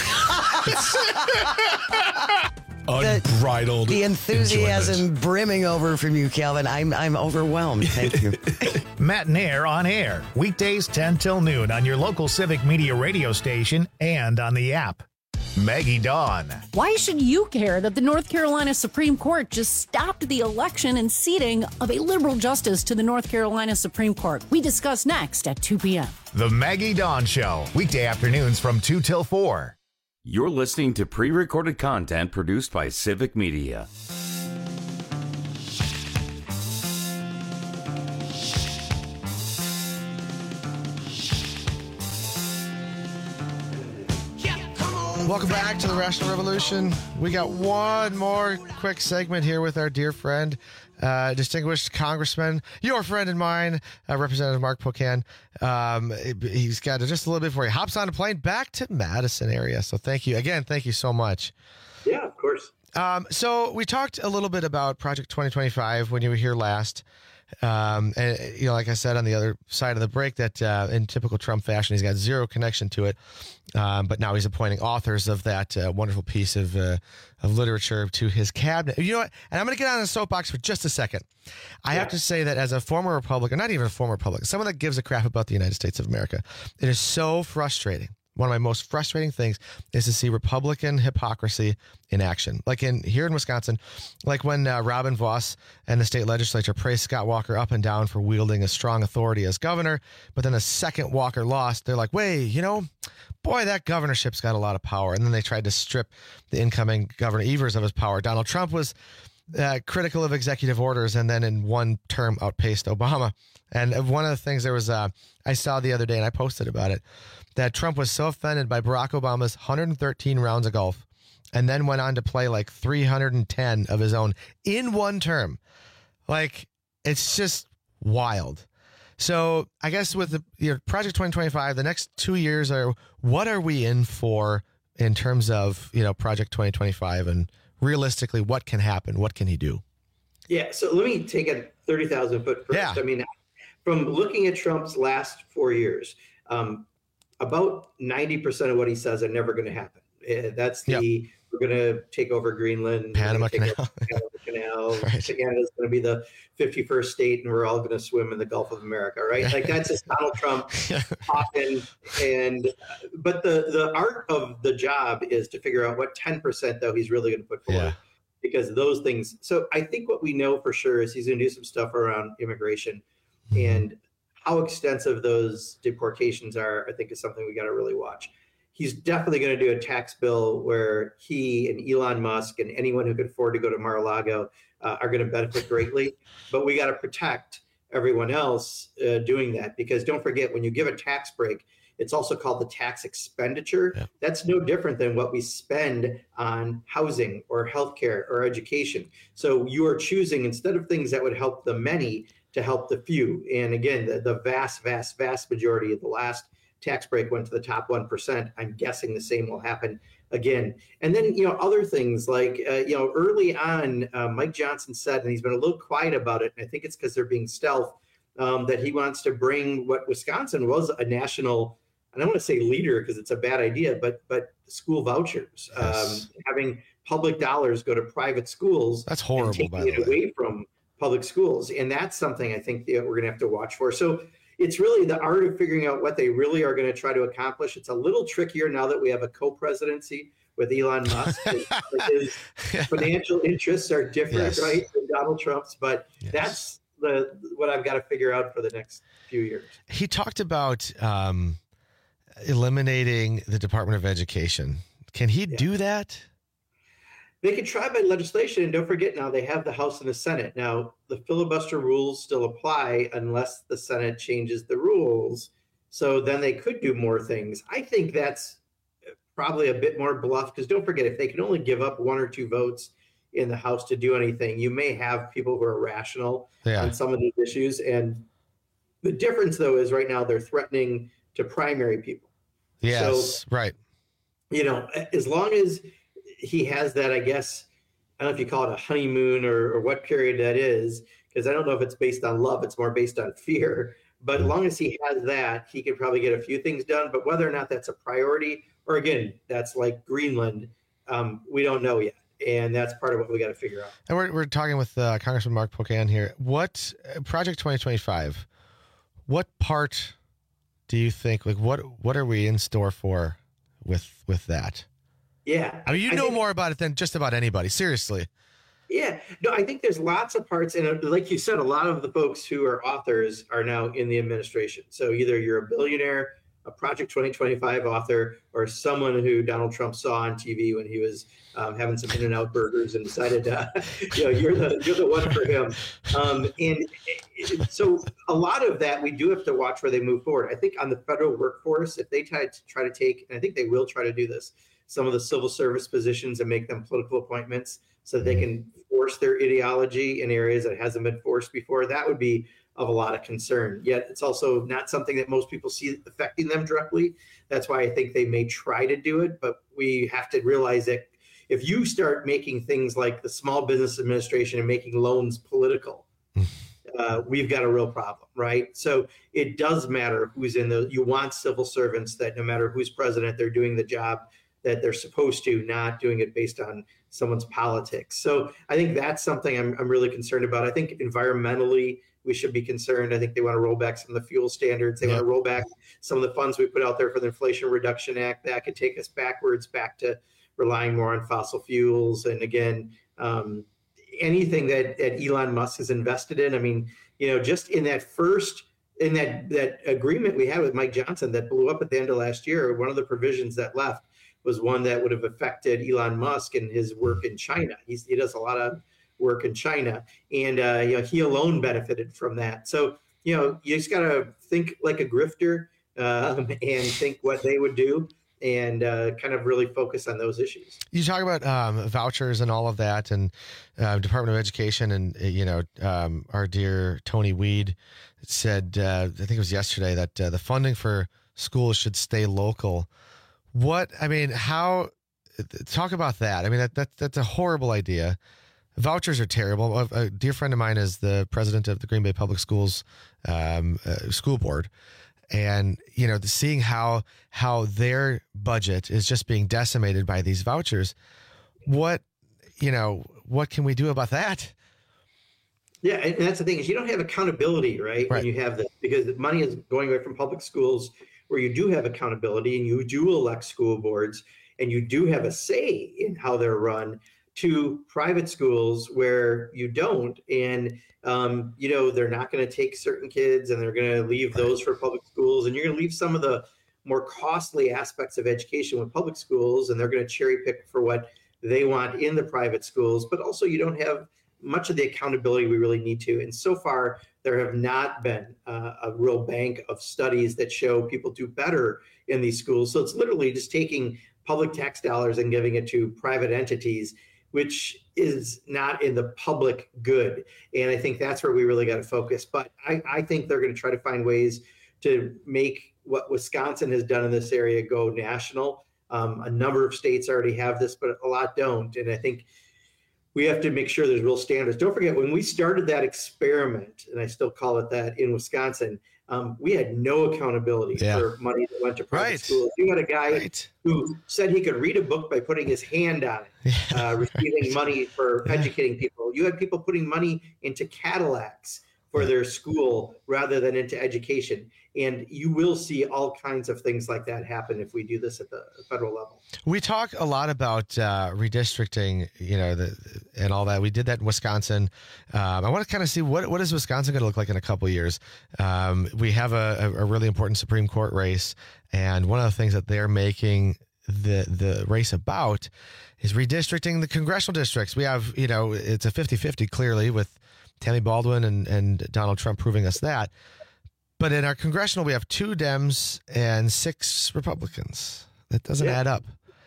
Unbridled. The, the enthusiasm enjoyment. brimming over from you, Calvin. I'm I'm overwhelmed. Thank you. Matt Nair on Air. Weekdays ten till noon on your local Civic Media radio station and on the app. Maggie Dawn. Why should you care that the North Carolina Supreme Court just stopped the election and seating of a liberal justice to the North Carolina Supreme Court? We discuss next at two p.m. The Maggie Dawn Show. Weekday afternoons from two till four. You're listening to pre-recorded content produced by Civic Media. Welcome back to the Rational Revolution. We got one more quick segment here with our dear friend, uh, distinguished Congressman, your friend and mine, uh, Representative Mark Pocan. Um, he's got just a little bit before he hops on a plane back to Madison area. So thank you again. Thank you so much. Yeah, of course. Um, so we talked a little bit about Project twenty twenty-five when you were here last. Um, and you know, like I said on the other side of the break, that uh, in typical Trump fashion, he's got zero connection to it. Um, but now he's appointing authors of that uh, wonderful piece of uh, of literature to his cabinet. You know what? And I'm going to get on the soapbox for just a second. I yeah. have to say that as a former Republican, not even a former Republican, someone that gives a crap about the United States of America, it is so frustrating. One of my most frustrating things is to see Republican hypocrisy in action. Like in here in Wisconsin, like when uh, Robin Vos and the state legislature praised Scott Walker up and down for wielding a strong authority as governor, but then the second Walker lost, they're like, wait, you know, boy, that governorship's got a lot of power. And then they tried to strip the incoming Governor Evers of his power. Donald Trump was uh, critical of executive orders and then in one term outpaced Obama. And one of the things there was, uh, I saw the other day and I posted about it, that Trump was so offended by Barack Obama's one hundred thirteen rounds of golf and then went on to play like three hundred ten of his own in one term. Like, it's just wild. So I guess with the you know, Project twenty twenty-five, the next two years are, what are we in for in terms of, you know, Project twenty twenty-five and realistically, what can happen? What can he do? Yeah. So let me take a thirty thousand foot first. Yeah. I mean, from looking at Trump's last four years, um, about ninety percent of what he says are never going to happen. Uh, that's the, yep. we're going to take over Greenland. Panama Canal. Panama Canal. Right. Canada's going to be the fifty-first state and we're all going to swim in the Gulf of America, right? Like that's just Donald Trump talking. And, but the, the art of the job is to figure out what ten percent though he's really going to put forward. Yeah. Because those things. So I think what we know for sure is he's going to do some stuff around immigration. And how extensive those deportations are, I think, is something we got to really watch. He's definitely going to do a tax bill where he and Elon Musk and anyone who could afford to go to Mar-a-Lago uh, are going to benefit greatly. But we got to protect everyone else uh, doing that, because don't forget, when you give a tax break, it's also called the tax expenditure. Yeah. That's no different than what we spend on housing or healthcare or education. So you are choosing, instead of things that would help the many, to help the few. And again, the, the vast, vast, vast majority of the last tax break went to the top one percent. I'm guessing the same will happen again. And then, you know, other things like, uh, you know, early on, uh, Mike Johnson said, and he's been a little quiet about it, and I think it's because they're being stealth, um, that he wants to bring what Wisconsin was a national, I don't want to say leader because it's a bad idea, but but school vouchers, yes. um, having public dollars go to private schools. That's horrible, and by taking the it way. away from public schools. And that's something I think that we're going to have to watch for. So it's really the art of figuring out what they really are going to try to accomplish. It's a little trickier now that we have a co-presidency with Elon Musk. His financial interests are different, Yes. right, than Donald Trump's, but Yes. that's the what I've got to figure out for the next few years. He talked about um, eliminating the Department of Education. Can he Yeah. do that? They could try by legislation, and don't forget now they have the House and the Senate. Now, the filibuster rules still apply unless the Senate changes the rules. So then they could do more things. I think that's probably a bit more bluff, because don't forget, if they can only give up one or two votes in the House to do anything, you may have people who are rational Yeah. on some of these issues. And the difference, though, is right now they're threatening to primary people. Yes, right. You know, as long as he has that, I guess, I don't know if you call it a honeymoon or, or what period that is, because I don't know if it's based on love. It's more based on fear. But as long as he has that, he can probably get a few things done. But whether or not that's a priority, or again, that's like Greenland, um, we don't know yet. And that's part of what we got to figure out. And we're, we're talking with uh, Congressman Mark Pocan here. What uh, Project twenty twenty-five, what part do you think, like what, what are we in store for with, with that? Yeah. I mean, you I know think, more about it than just about anybody. Seriously. Yeah. No, I think there's lots of parts. And like you said, a lot of the folks who are authors are now in the administration. So either you're a billionaire a Project twenty twenty-five author or someone who Donald Trump saw on T V when he was um, having some In-N-Out burgers and decided, uh, you know, you're the you're the one for him. Um, and it, so a lot of that we do have to watch where they move forward. I think on the federal workforce, if they try to try to take, and I think they will try to do this, some of the civil service positions and make them political appointments so that they can force their ideology in areas that hasn't been forced before, that would be of a lot of concern. Yet it's also not something that most people see affecting them directly. That's why I think they may try to do it, but we have to realize that if you start making things like the Small Business Administration and making loans political, uh, we've got a real problem, right? So it does matter who's in the, you want civil servants that no matter who's president, they're doing the job that they're supposed to, not doing it based on someone's politics. So I think that's something I'm, I'm really concerned about. I think environmentally, we should be concerned. I think they want to roll back some of the fuel standards. They yep. want to roll back some of the funds we put out there for the Inflation Reduction Act. That could take us backwards, back to relying more on fossil fuels. And again, um, anything that, that Elon Musk has invested in. I mean, you know, just in that first, in that, that agreement we had with Mike Johnson that blew up at the end of last year, one of the provisions that left was one that would have affected Elon Musk and his work in China. He's, he does a lot of work in China, and uh, you know, he alone benefited from that. So, you know, you just got to think like a grifter um, and think what they would do, and uh, kind of really focus on those issues. You talk about um, vouchers and all of that, and uh, Department of Education, and you know, um, our dear Tony Weed said, uh, I think it was yesterday, that uh, the funding for schools should stay local. What I mean, how talk about that? I mean, that, that that's a horrible idea. Vouchers are terrible. A, a dear friend of mine is the president of the Green Bay Public Schools um, uh, school board. And, you know, seeing how how their budget is just being decimated by these vouchers, what, you know, what can we do about that? Yeah, and that's the thing is you don't have accountability, right, right. when you have this, because the money is going away from public schools where you do have accountability and you do elect school boards and you do have a say in how they're run, to private schools where you don't. And, um, you know, they're not going to take certain kids and they're going to leave those for public schools. And you're going to leave some of the more costly aspects of education with public schools, and they're going to cherry pick for what they want in the private schools. But also you don't have much of the accountability we really need to. And so far, there have not been uh, a real bank of studies that show people do better in these schools. So it's literally just taking public tax dollars and giving it to private entities, which is not in the public good. And I think that's where we really got to focus. But I, I think they're going to try to find ways to make what Wisconsin has done in this area go national. Um, a number of states already have this, but a lot don't. And I think we have to make sure there's real standards. Don't forget, when we started that experiment, and I still call it that, in Wisconsin, um, we had no accountability yeah. for money that went to private right. schools. You had a guy right. who said he could read a book by putting his hand on it, yeah. uh, receiving money for yeah. educating people. You had people putting money into Cadillacs for their school rather than into education. And you will see all kinds of things like that happen if we do this at the federal level. We talk a lot about uh, redistricting, you know, the, and all that. We did that in Wisconsin. Um, I want to kind of see what what is Wisconsin going to look like in a couple of years. Um, we have a, a really important Supreme Court race, and one of the things that they're making the the race about is redistricting the congressional districts. We have, you know, it's a fifty-fifty clearly, with Tammy Baldwin and, and Donald Trump proving us that. But in our congressional, we have two Dems and six Republicans. That doesn't yeah. add up.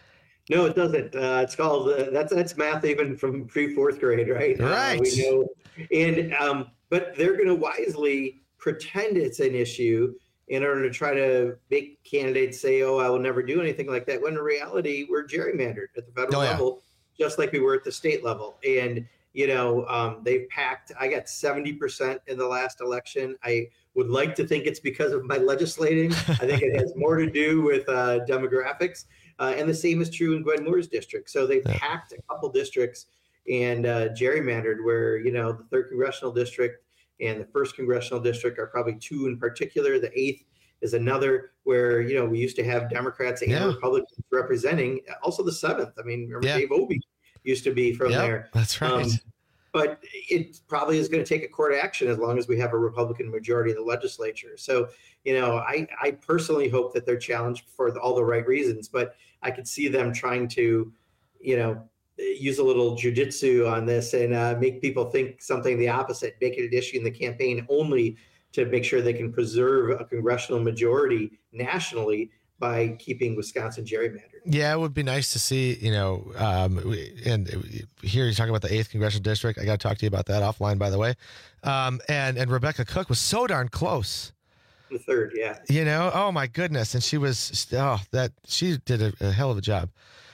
No, it doesn't. Uh, it's called uh, that's that's math even from pre fourth grade, right? Right. Uh, we know, and um, but they're going to wisely pretend it's an issue in order to try to make candidates say, "Oh, I will never do anything like that." When in reality, we're gerrymandered at the federal oh, yeah. level, just like we were at the state level, and you know um, they've packed. I got seventy percent in the last election. I would like to think it's because of my legislating. I think it has more to do with uh, demographics. Uh, and the same is true in Gwen Moore's district. So they've yeah. packed a couple districts and uh, gerrymandered where, you know, the third congressional district and the first congressional district are probably two in particular. The eighth is another where, you know, we used to have Democrats and yeah. Republicans representing. Also the seventh. I mean, remember yeah. Dave Obey used to be from yep, there. That's right. Um, but it probably is going to take a court action as long as we have a Republican majority in the legislature. So, you know, I, I personally hope that they're challenged for all the right reasons, but I could see them trying to, you know, use a little jujitsu on this and uh, make people think something the opposite, make it an issue in the campaign only to make sure they can preserve a congressional majority nationally by keeping Wisconsin gerrymandered. Yeah, it would be nice to see, you know, um, and here you're talking about the eighth congressional district. I got to talk to you about that offline, by the way. Um, and, and Rebecca Cook was so darn close. The third, yeah. You know, oh my goodness. And she was, oh, that she did a, a hell of a job.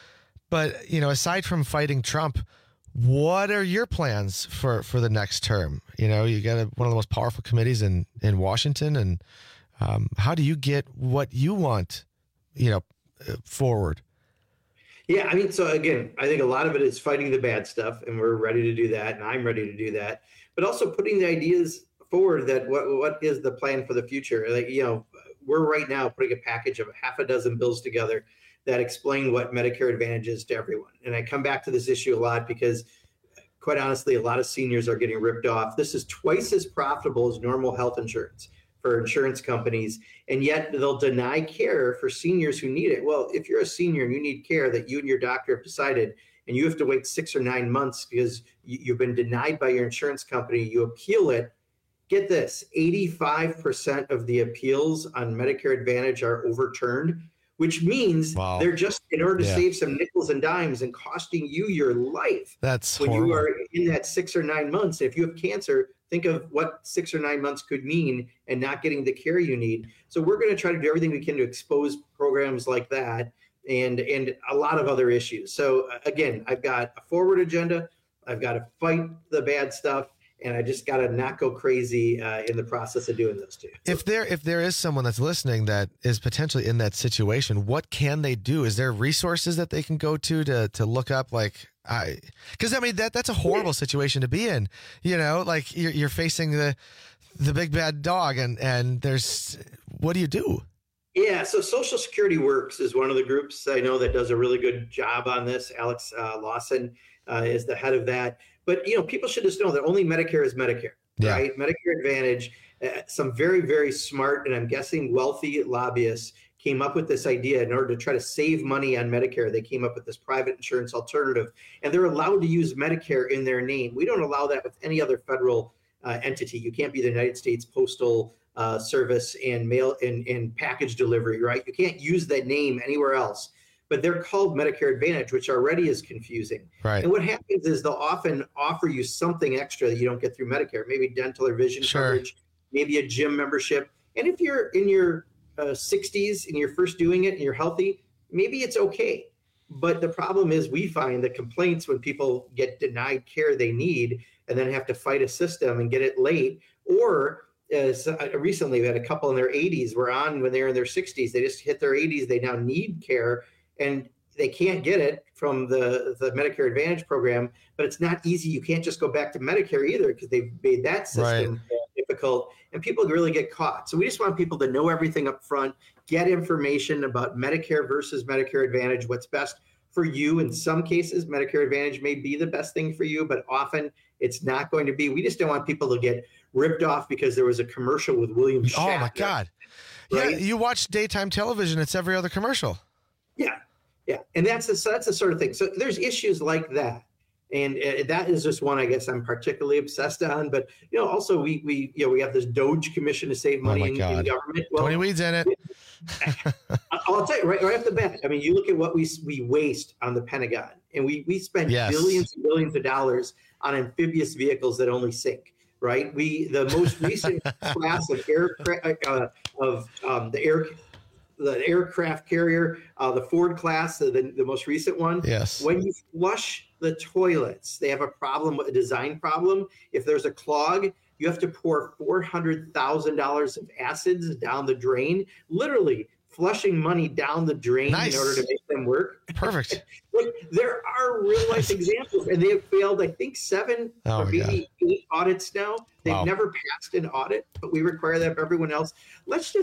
But, you know, aside from fighting Trump, what are your plans for, for the next term? You know, you got a, one of the most powerful committees in, in Washington. And um, how do you get what you want, you know, forward? Yeah, I mean, so again, I think a lot of it is fighting the bad stuff, and we're ready to do that, and I'm ready to do that. But also putting the ideas forward that what what is the plan for the future? Like, you know, we're right now putting a package of half a dozen bills together that explain what Medicare Advantage is to everyone. And I come back to this issue a lot because, quite honestly, a lot of seniors are getting ripped off. This is twice as profitable as normal health insurance for insurance companies, and yet they'll deny care for seniors who need it. Well, if you're a senior and you need care that you and your doctor have decided, and you have to wait six or nine months because you've been denied by your insurance company, you appeal it. Get this, eighty-five percent of the appeals on Medicare Advantage are overturned, which means wow. they're just in order to yeah. save some nickels and dimes and costing you your life. That's when horrible. You are in that six or nine months. If you have cancer, think of what six or nine months could mean and not getting the care you need. So we're going to try to do everything we can to expose programs like that and and a lot of other issues. So again, I've got a forward agenda. I've got to fight the bad stuff. And I just got to not go crazy uh, in the process of doing those two. If there, if there is someone that's listening that is potentially in that situation, what can they do? Is there resources that they can go to to to look up? Like, I, because I mean that that's a horrible yeah. situation to be in. You know, like you're you're facing the the big bad dog, and and there's what do you do? Yeah, so Social Security Works is one of the groups I know that does a really good job on this. Alex uh, Lawson uh, is the head of that. But, you know, people should just know that only Medicare is Medicare, yeah. right? Medicare Advantage, uh, some very, very smart, and I'm guessing wealthy lobbyists came up with this idea in order to try to save money on Medicare. They came up with this private insurance alternative, and they're allowed to use Medicare in their name. We don't allow that with any other federal uh, entity. You can't be the United States Postal uh, Service and mail and, and package delivery, right? You can't use that name anywhere else. But they're called Medicare Advantage, which already is confusing. Right. And what happens is they'll often offer you something extra that you don't get through Medicare, maybe dental or vision sure. coverage, maybe a gym membership. And if you're in your uh, sixties and you're first doing it and you're healthy, maybe it's okay. But the problem is we find the complaints when people get denied care they need and then have to fight a system and get it late. Or as uh, recently we had a couple in their eighties were on when they're in their sixties. They just hit their eighties. They now need care. And they can't get it from the, the Medicare Advantage program, but it's not easy. You can't just go back to Medicare either because they've made that system right. difficult, and people really get caught. So we just want people to know everything up front, get information about Medicare versus Medicare Advantage, what's best for you. In some cases, Medicare Advantage may be the best thing for you, but often it's not going to be. We just don't want people to get ripped off because there was a commercial with William Shatner. Oh, my God. Right? Yeah, you watch daytime television, it's every other commercial. Yeah. Yeah, and that's the so that's the sort of thing. So there's issues like that, and uh, that is just one I guess I'm particularly obsessed on. But you know, also we we you know we have this Doge Commission to save money oh in, in government. Well, Tony Weed's in it. I'll tell you right, right off the bat. I mean, you look at what we we waste on the Pentagon, and we we spend yes. billions and billions of dollars on amphibious vehicles that only sink. Right? We the most recent class of aircraft uh, of um, the air. the aircraft carrier, uh, the Ford class, the, the most recent one. Yes. When you flush the toilets, they have a problem, a design problem. If there's a clog, you have to pour four hundred thousand dollars of acids down the drain, literally flushing money down the drain nice. in order to make them work. Perfect. Like, there are real life examples, and they have failed, I think, seven oh or maybe eight audits now. They've wow. never passed an audit, but we require that of everyone else. Let's just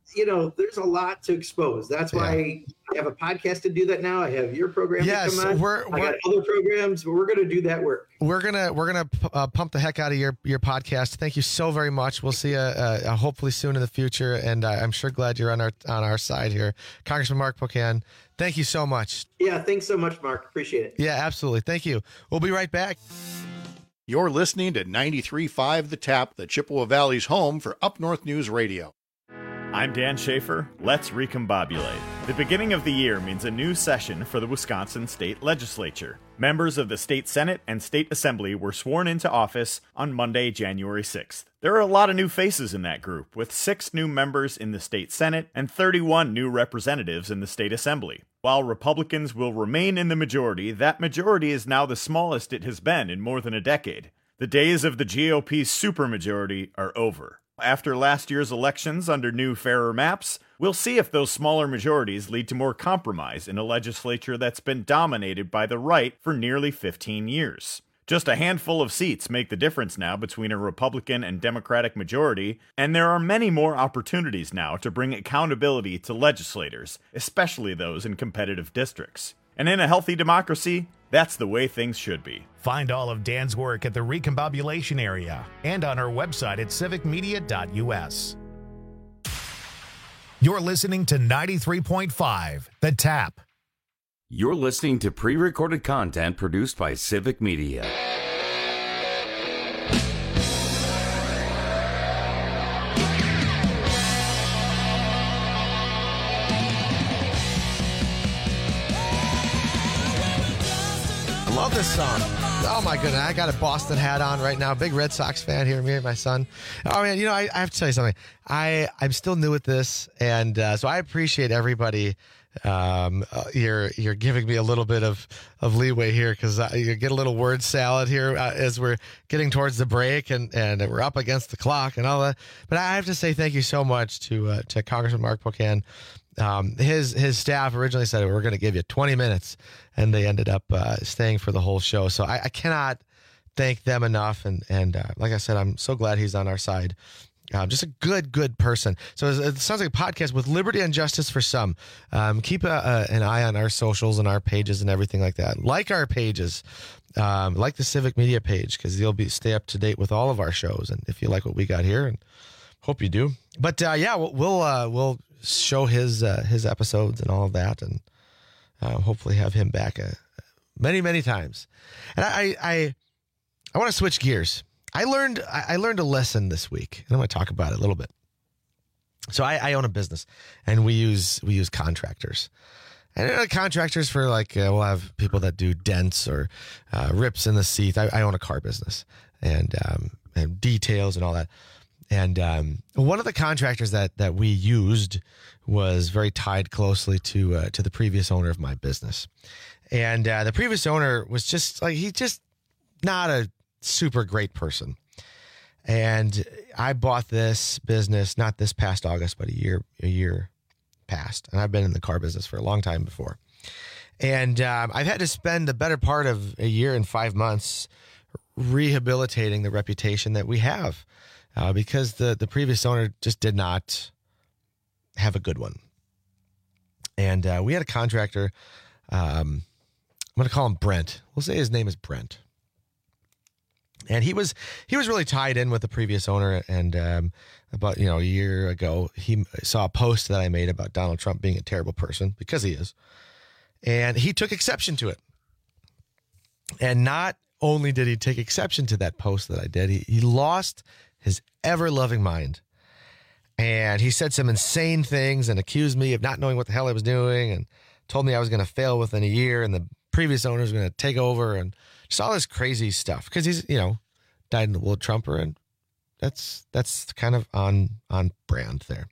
you know, there's a lot to expose. That's why yeah. I have a podcast to do that now. I have your program yes, to come on. We're, we're, I got other programs, but we're going to do that work. We're gonna we're gonna uh, pump the heck out of your your podcast. Thank you so very much. We'll see you uh, uh, hopefully soon in the future, and uh, I'm sure glad you're on our on our side here, Congressman Mark Pocan. Thank you so much. Yeah, thanks so much, Mark. Appreciate it. Yeah, absolutely. Thank you. We'll be right back. You're listening to ninety-three point five The Tap, the Chippewa Valley's home for Up North News Radio. I'm Dan Schaefer. Let's recombobulate. The beginning of the year means a new session for the Wisconsin State Legislature. Members of the State Senate and State Assembly were sworn into office on Monday, January sixth. There are a lot of new faces in that group, with six new members in the State Senate and thirty-one new representatives in the State Assembly. While Republicans will remain in the majority, that majority is now the smallest it has been in more than a decade. The days of the G O P supermajority are over. After last year's elections under new, fairer maps, we'll see if those smaller majorities lead to more compromise in a legislature that's been dominated by the right for nearly fifteen years. Just a handful of seats make the difference now between a Republican and Democratic majority, and there are many more opportunities now to bring accountability to legislators, especially those in competitive districts. And in a healthy democracy, that's the way things should be. Find all of Dan's work at the Recombobulation area and on our website at civic media dot u s. You're listening to ninety-three point five The Tap. You're listening to pre-recorded content produced by Civic Media. Love this song. Oh my goodness, I got a Boston hat on right now. Big Red Sox fan here, me and my son. Oh man, you know, I, I have to tell you something. I, I'm still new at this, and uh, so I appreciate everybody. Um, uh, you're you're giving me a little bit of, of leeway here because you get a little word salad here uh, as we're getting towards the break and, and we're up against the clock and all that. But I have to say thank you so much to uh, to Congressman Mark Pocan. Um, his his staff originally said we're going to give you twenty minutes, and they ended up uh, staying for the whole show. So I, I cannot thank them enough. And and uh, like I said, I'm so glad he's on our side. Um, just a good, good person. So it sounds like a podcast with liberty and justice for some. Um, keep a, a, an eye on our socials and our pages and everything like that. Like our pages, um, like the Civic Media page, because you'll be stay up to date with all of our shows. And if you like what we got here, and hope you do. But uh, yeah, we'll we'll, uh, we'll show his uh, his episodes and all of that, and uh, hopefully have him back uh, many, many times. And I I, I want to switch gears. I learned I learned a lesson this week, and I'm going to talk about it a little bit. So I, I own a business, and we use we use contractors, and uh, contractors for like uh, we'll have people that do dents or uh, rips in the seat. I, I own a car business, and um, and details and all that. And um, one of the contractors that that we used was very tied closely to uh, to the previous owner of my business, and uh, the previous owner was just like he just not a super great person. And I bought this business not this past August, but a year a year past, and I've been in the car business for a long time before. And um, I've had to spend the better part of a year and five months rehabilitating the reputation that we have. Uh, because the, the previous owner just did not have a good one. And uh, we had a contractor, um, I'm going to call him Brent. We'll say his name is Brent. And he was he was really tied in with the previous owner. And um, about you know a year ago, he saw a post that I made about Donald Trump being a terrible person, because he is. And he took exception to it. And not only did he take exception to that post that I did, he, he lost his ever-loving mind. And he said some insane things and accused me of not knowing what the hell I was doing and told me I was going to fail within a year and the previous owner was going to take over and just all this crazy stuff. Because he's, you know, died in a little Trumper, and that's that's kind of on on brand there.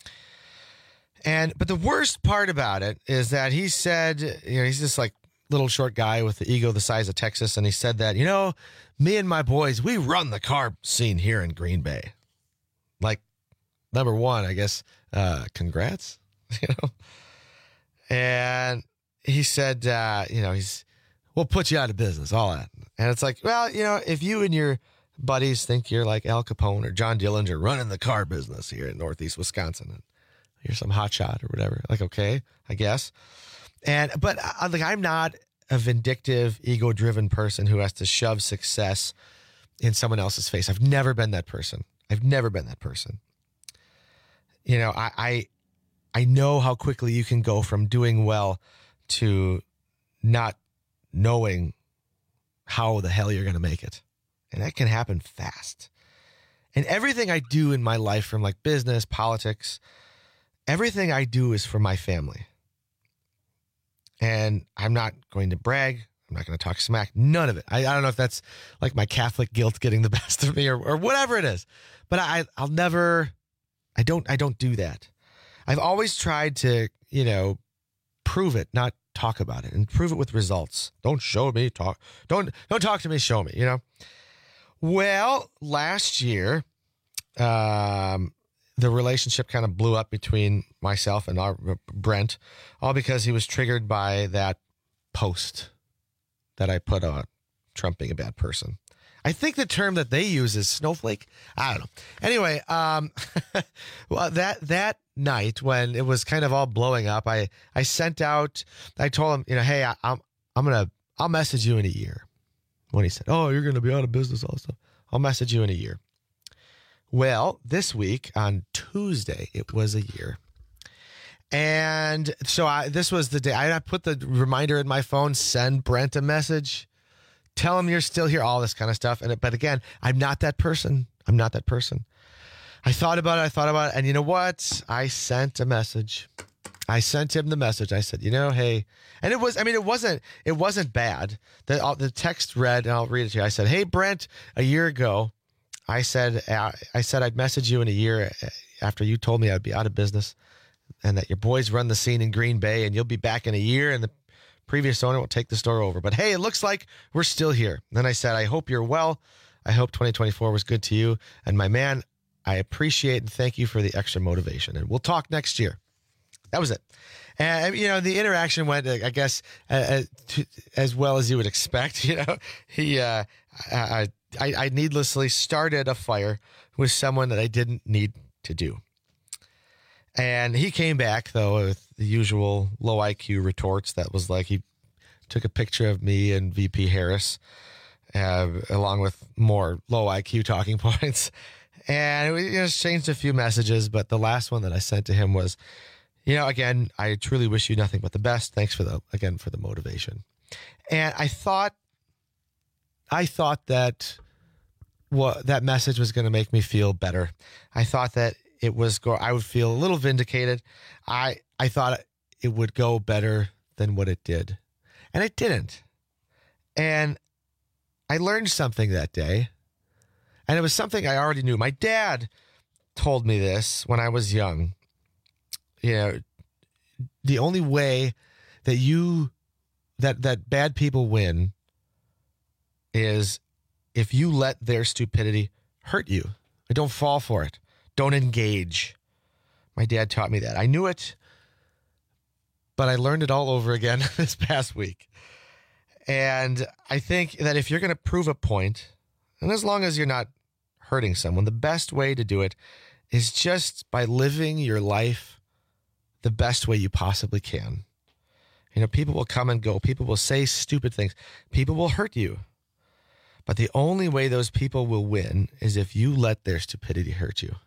And but the worst part about it is that he said, you know, he's this like little short guy with the ego the size of Texas, and he said that, you know, me and my boys, we run the car scene here in Green Bay. Like, number one, I guess, uh, congrats, you know. And he said, uh, you know, he's, we'll put you out of business, all that. And it's like, well, you know, if you and your buddies think you're like Al Capone or John Dillinger running the car business here in Northeast Wisconsin, You're some hotshot or whatever. Like, okay, I guess. And but uh, like, I'm not a vindictive, ego-driven person who has to shove success in someone else's face. I've never been that person. I've never been that person. You know, I, I I know how quickly you can go from doing well to not knowing how the hell you're going to make it. And that can happen fast. And everything I do in my life, from like business, politics, everything I do is for my family. And I'm not going to brag. I'm not going to talk smack. None of it. I, I don't know if that's like my Catholic guilt getting the best of me or, or whatever it is. But I, I'll never, I don't, I don't do that. I've always tried to, you know, prove it, not talk about it, and prove it with results. Don't show me, talk. Don't, don't talk to me, show me, you know? Well, last year, um, the relationship kind of blew up between myself and our, Brent, all because he was triggered by that post that I put on Trump being a bad person. I think the term that they use is snowflake. I don't know. Anyway, um, well, that that night when it was kind of all blowing up, I I sent out. I told him, you know, hey, I, I'm I'm gonna I'll message you in a year. When he said, oh, you're gonna be out of business also, I'll message you in a year. Well, this week on Tuesday, it was a year. And so I, this was the day I put the reminder in my phone, send Brent a message, tell him you're still here, all this kind of stuff. And but again, I'm not that person. I'm not that person. I thought about it. I thought about it. And you know what? I sent a message. I sent him the message. I said, you know, hey, and it was, I mean, it wasn't, it wasn't bad. The, the text read, and I'll read it to you. I said, hey, Brent, a year ago, I said, uh, I said, I'd message you in a year after you told me I'd be out of business and that your boys run the scene in Green Bay and you'll be back in a year and the previous owner will take the store over. But hey, it looks like we're still here. And then I said, I hope you're well. I hope twenty twenty-four was good to you. And my man, I appreciate and thank you for the extra motivation. And we'll talk next year. That was it. And, you know, the interaction went, I guess, uh, to, as well as you would expect. You know, he, uh, I, I, I needlessly started a fire with someone that I didn't need to do. And he came back, though, with the usual low I Q retorts. That was like he took a picture of me and V P Harris, uh, along with more low I Q talking points. And we just changed a few messages, but the last one that I sent to him was, you know, again, I truly wish you nothing but the best. Thanks for the, again, for the motivation. And I thought, I thought that what that message was going to make me feel better. I thought that it was go. I would feel a little vindicated. I I thought it would go better than what it did, and it didn't. And I learned something that day, and it was something I already knew. My dad told me this when I was young. You know, the only way that you that that bad people win is if you let their stupidity hurt you. Don't fall for it. Don't engage. My dad taught me that. I knew it, but I learned it all over again this past week. And I think that if you're going to prove a point, and as long as you're not hurting someone, the best way to do it is just by living your life the best way you possibly can. You know, people will come and go. People will say stupid things. People will hurt you. But the only way those people will win is if you let their stupidity hurt you.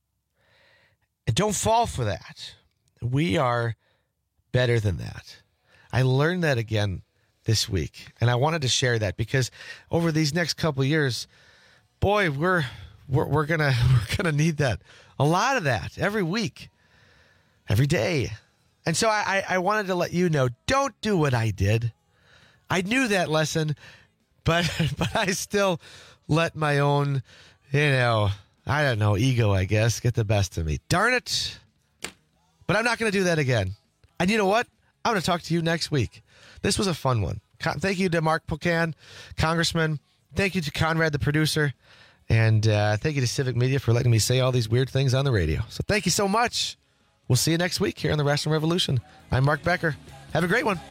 And don't fall for that. We are better than that. I learned that again this week, and I wanted to share that because over these next couple of years, boy, we're we're, we're gonna we're gonna need that, a lot of that every week, every day. And so I, I wanted to let you know, don't do what I did. I knew that lesson, but but I still let my own, you know, I don't know, ego, I guess, get the best of me. Darn it. But I'm not going to do that again. And you know what? I'm going to talk to you next week. This was a fun one. Thank you to Mark Pocan, Congressman. Thank you to Conrad, the producer. And uh, thank you to Civic Media for letting me say all these weird things on the radio. So thank you so much. We'll see you next week here on the Rational Revolution. I'm Mark Becker. Have a great one.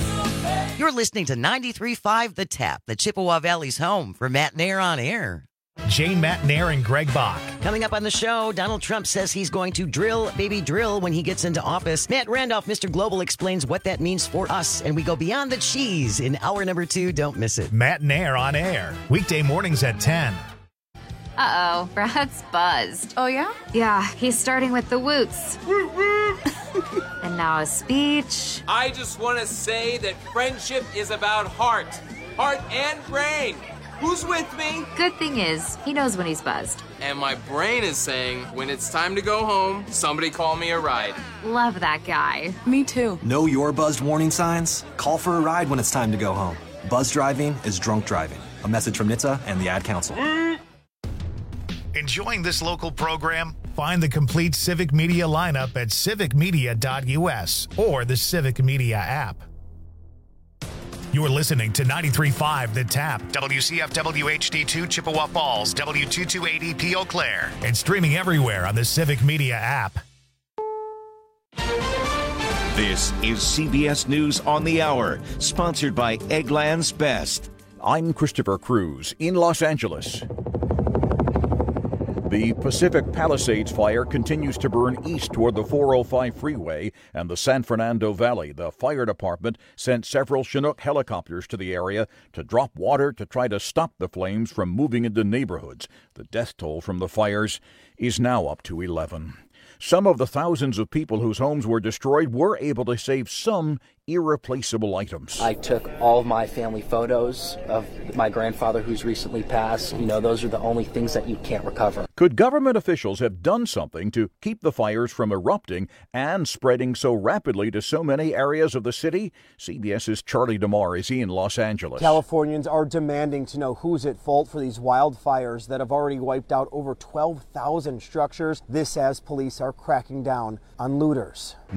You're listening to ninety-three point five The Tap, the Chippewa Valley's home for Matt Nair on Air. Jane Matnair and Greg Bach. Coming up on the show, Donald Trump says he's going to drill, baby, drill when he gets into office. Matt Randolph, Mister Global, explains what that means for us, and we go beyond the cheese in hour number two. Don't miss it. Matnair on air, weekday mornings at ten. Uh-oh, Brad's buzzed. Oh, yeah? Yeah, he's starting with the woots. And now a speech. I just want to say that friendship is about heart. Heart and brain. Who's with me? Good thing is, he knows when he's buzzed. And my brain is saying, when it's time to go home, somebody call me a ride. Love that guy. Me too. Know your buzzed warning signs? Call for a ride when it's time to go home. Buzz driving is drunk driving. A message from N H T S A and the Ad Council. Enjoying this local program? Find the complete Civic Media lineup at civic media dot U S or the Civic Media app. You're listening to ninety-three point five The Tap, W C F W H D two Chippewa Falls, W two two eight E P Eau Claire, and streaming everywhere on the Civic Media app. This is C B S News on the Hour, sponsored by Eggland's Best. I'm Christopher Cruz in Los Angeles. The Pacific Palisades fire continues to burn east toward the four oh five freeway and the San Fernando Valley. The fire department sent several Chinook helicopters to the area to drop water to try to stop the flames from moving into neighborhoods. The death toll from the fires is now up to eleven. Some of the thousands of people whose homes were destroyed were able to save some irreplaceable items. I took all of my family photos of my grandfather who's recently passed. You know, those are the only things that you can't recover. Could government officials have done something to keep the fires from erupting and spreading so rapidly to so many areas of the city? CBS's Charlie DeMar is in Los Angeles. Californians are demanding to know who's at fault for these wildfires that have already wiped out over twelve thousand structures. This as police are cracking down on looters.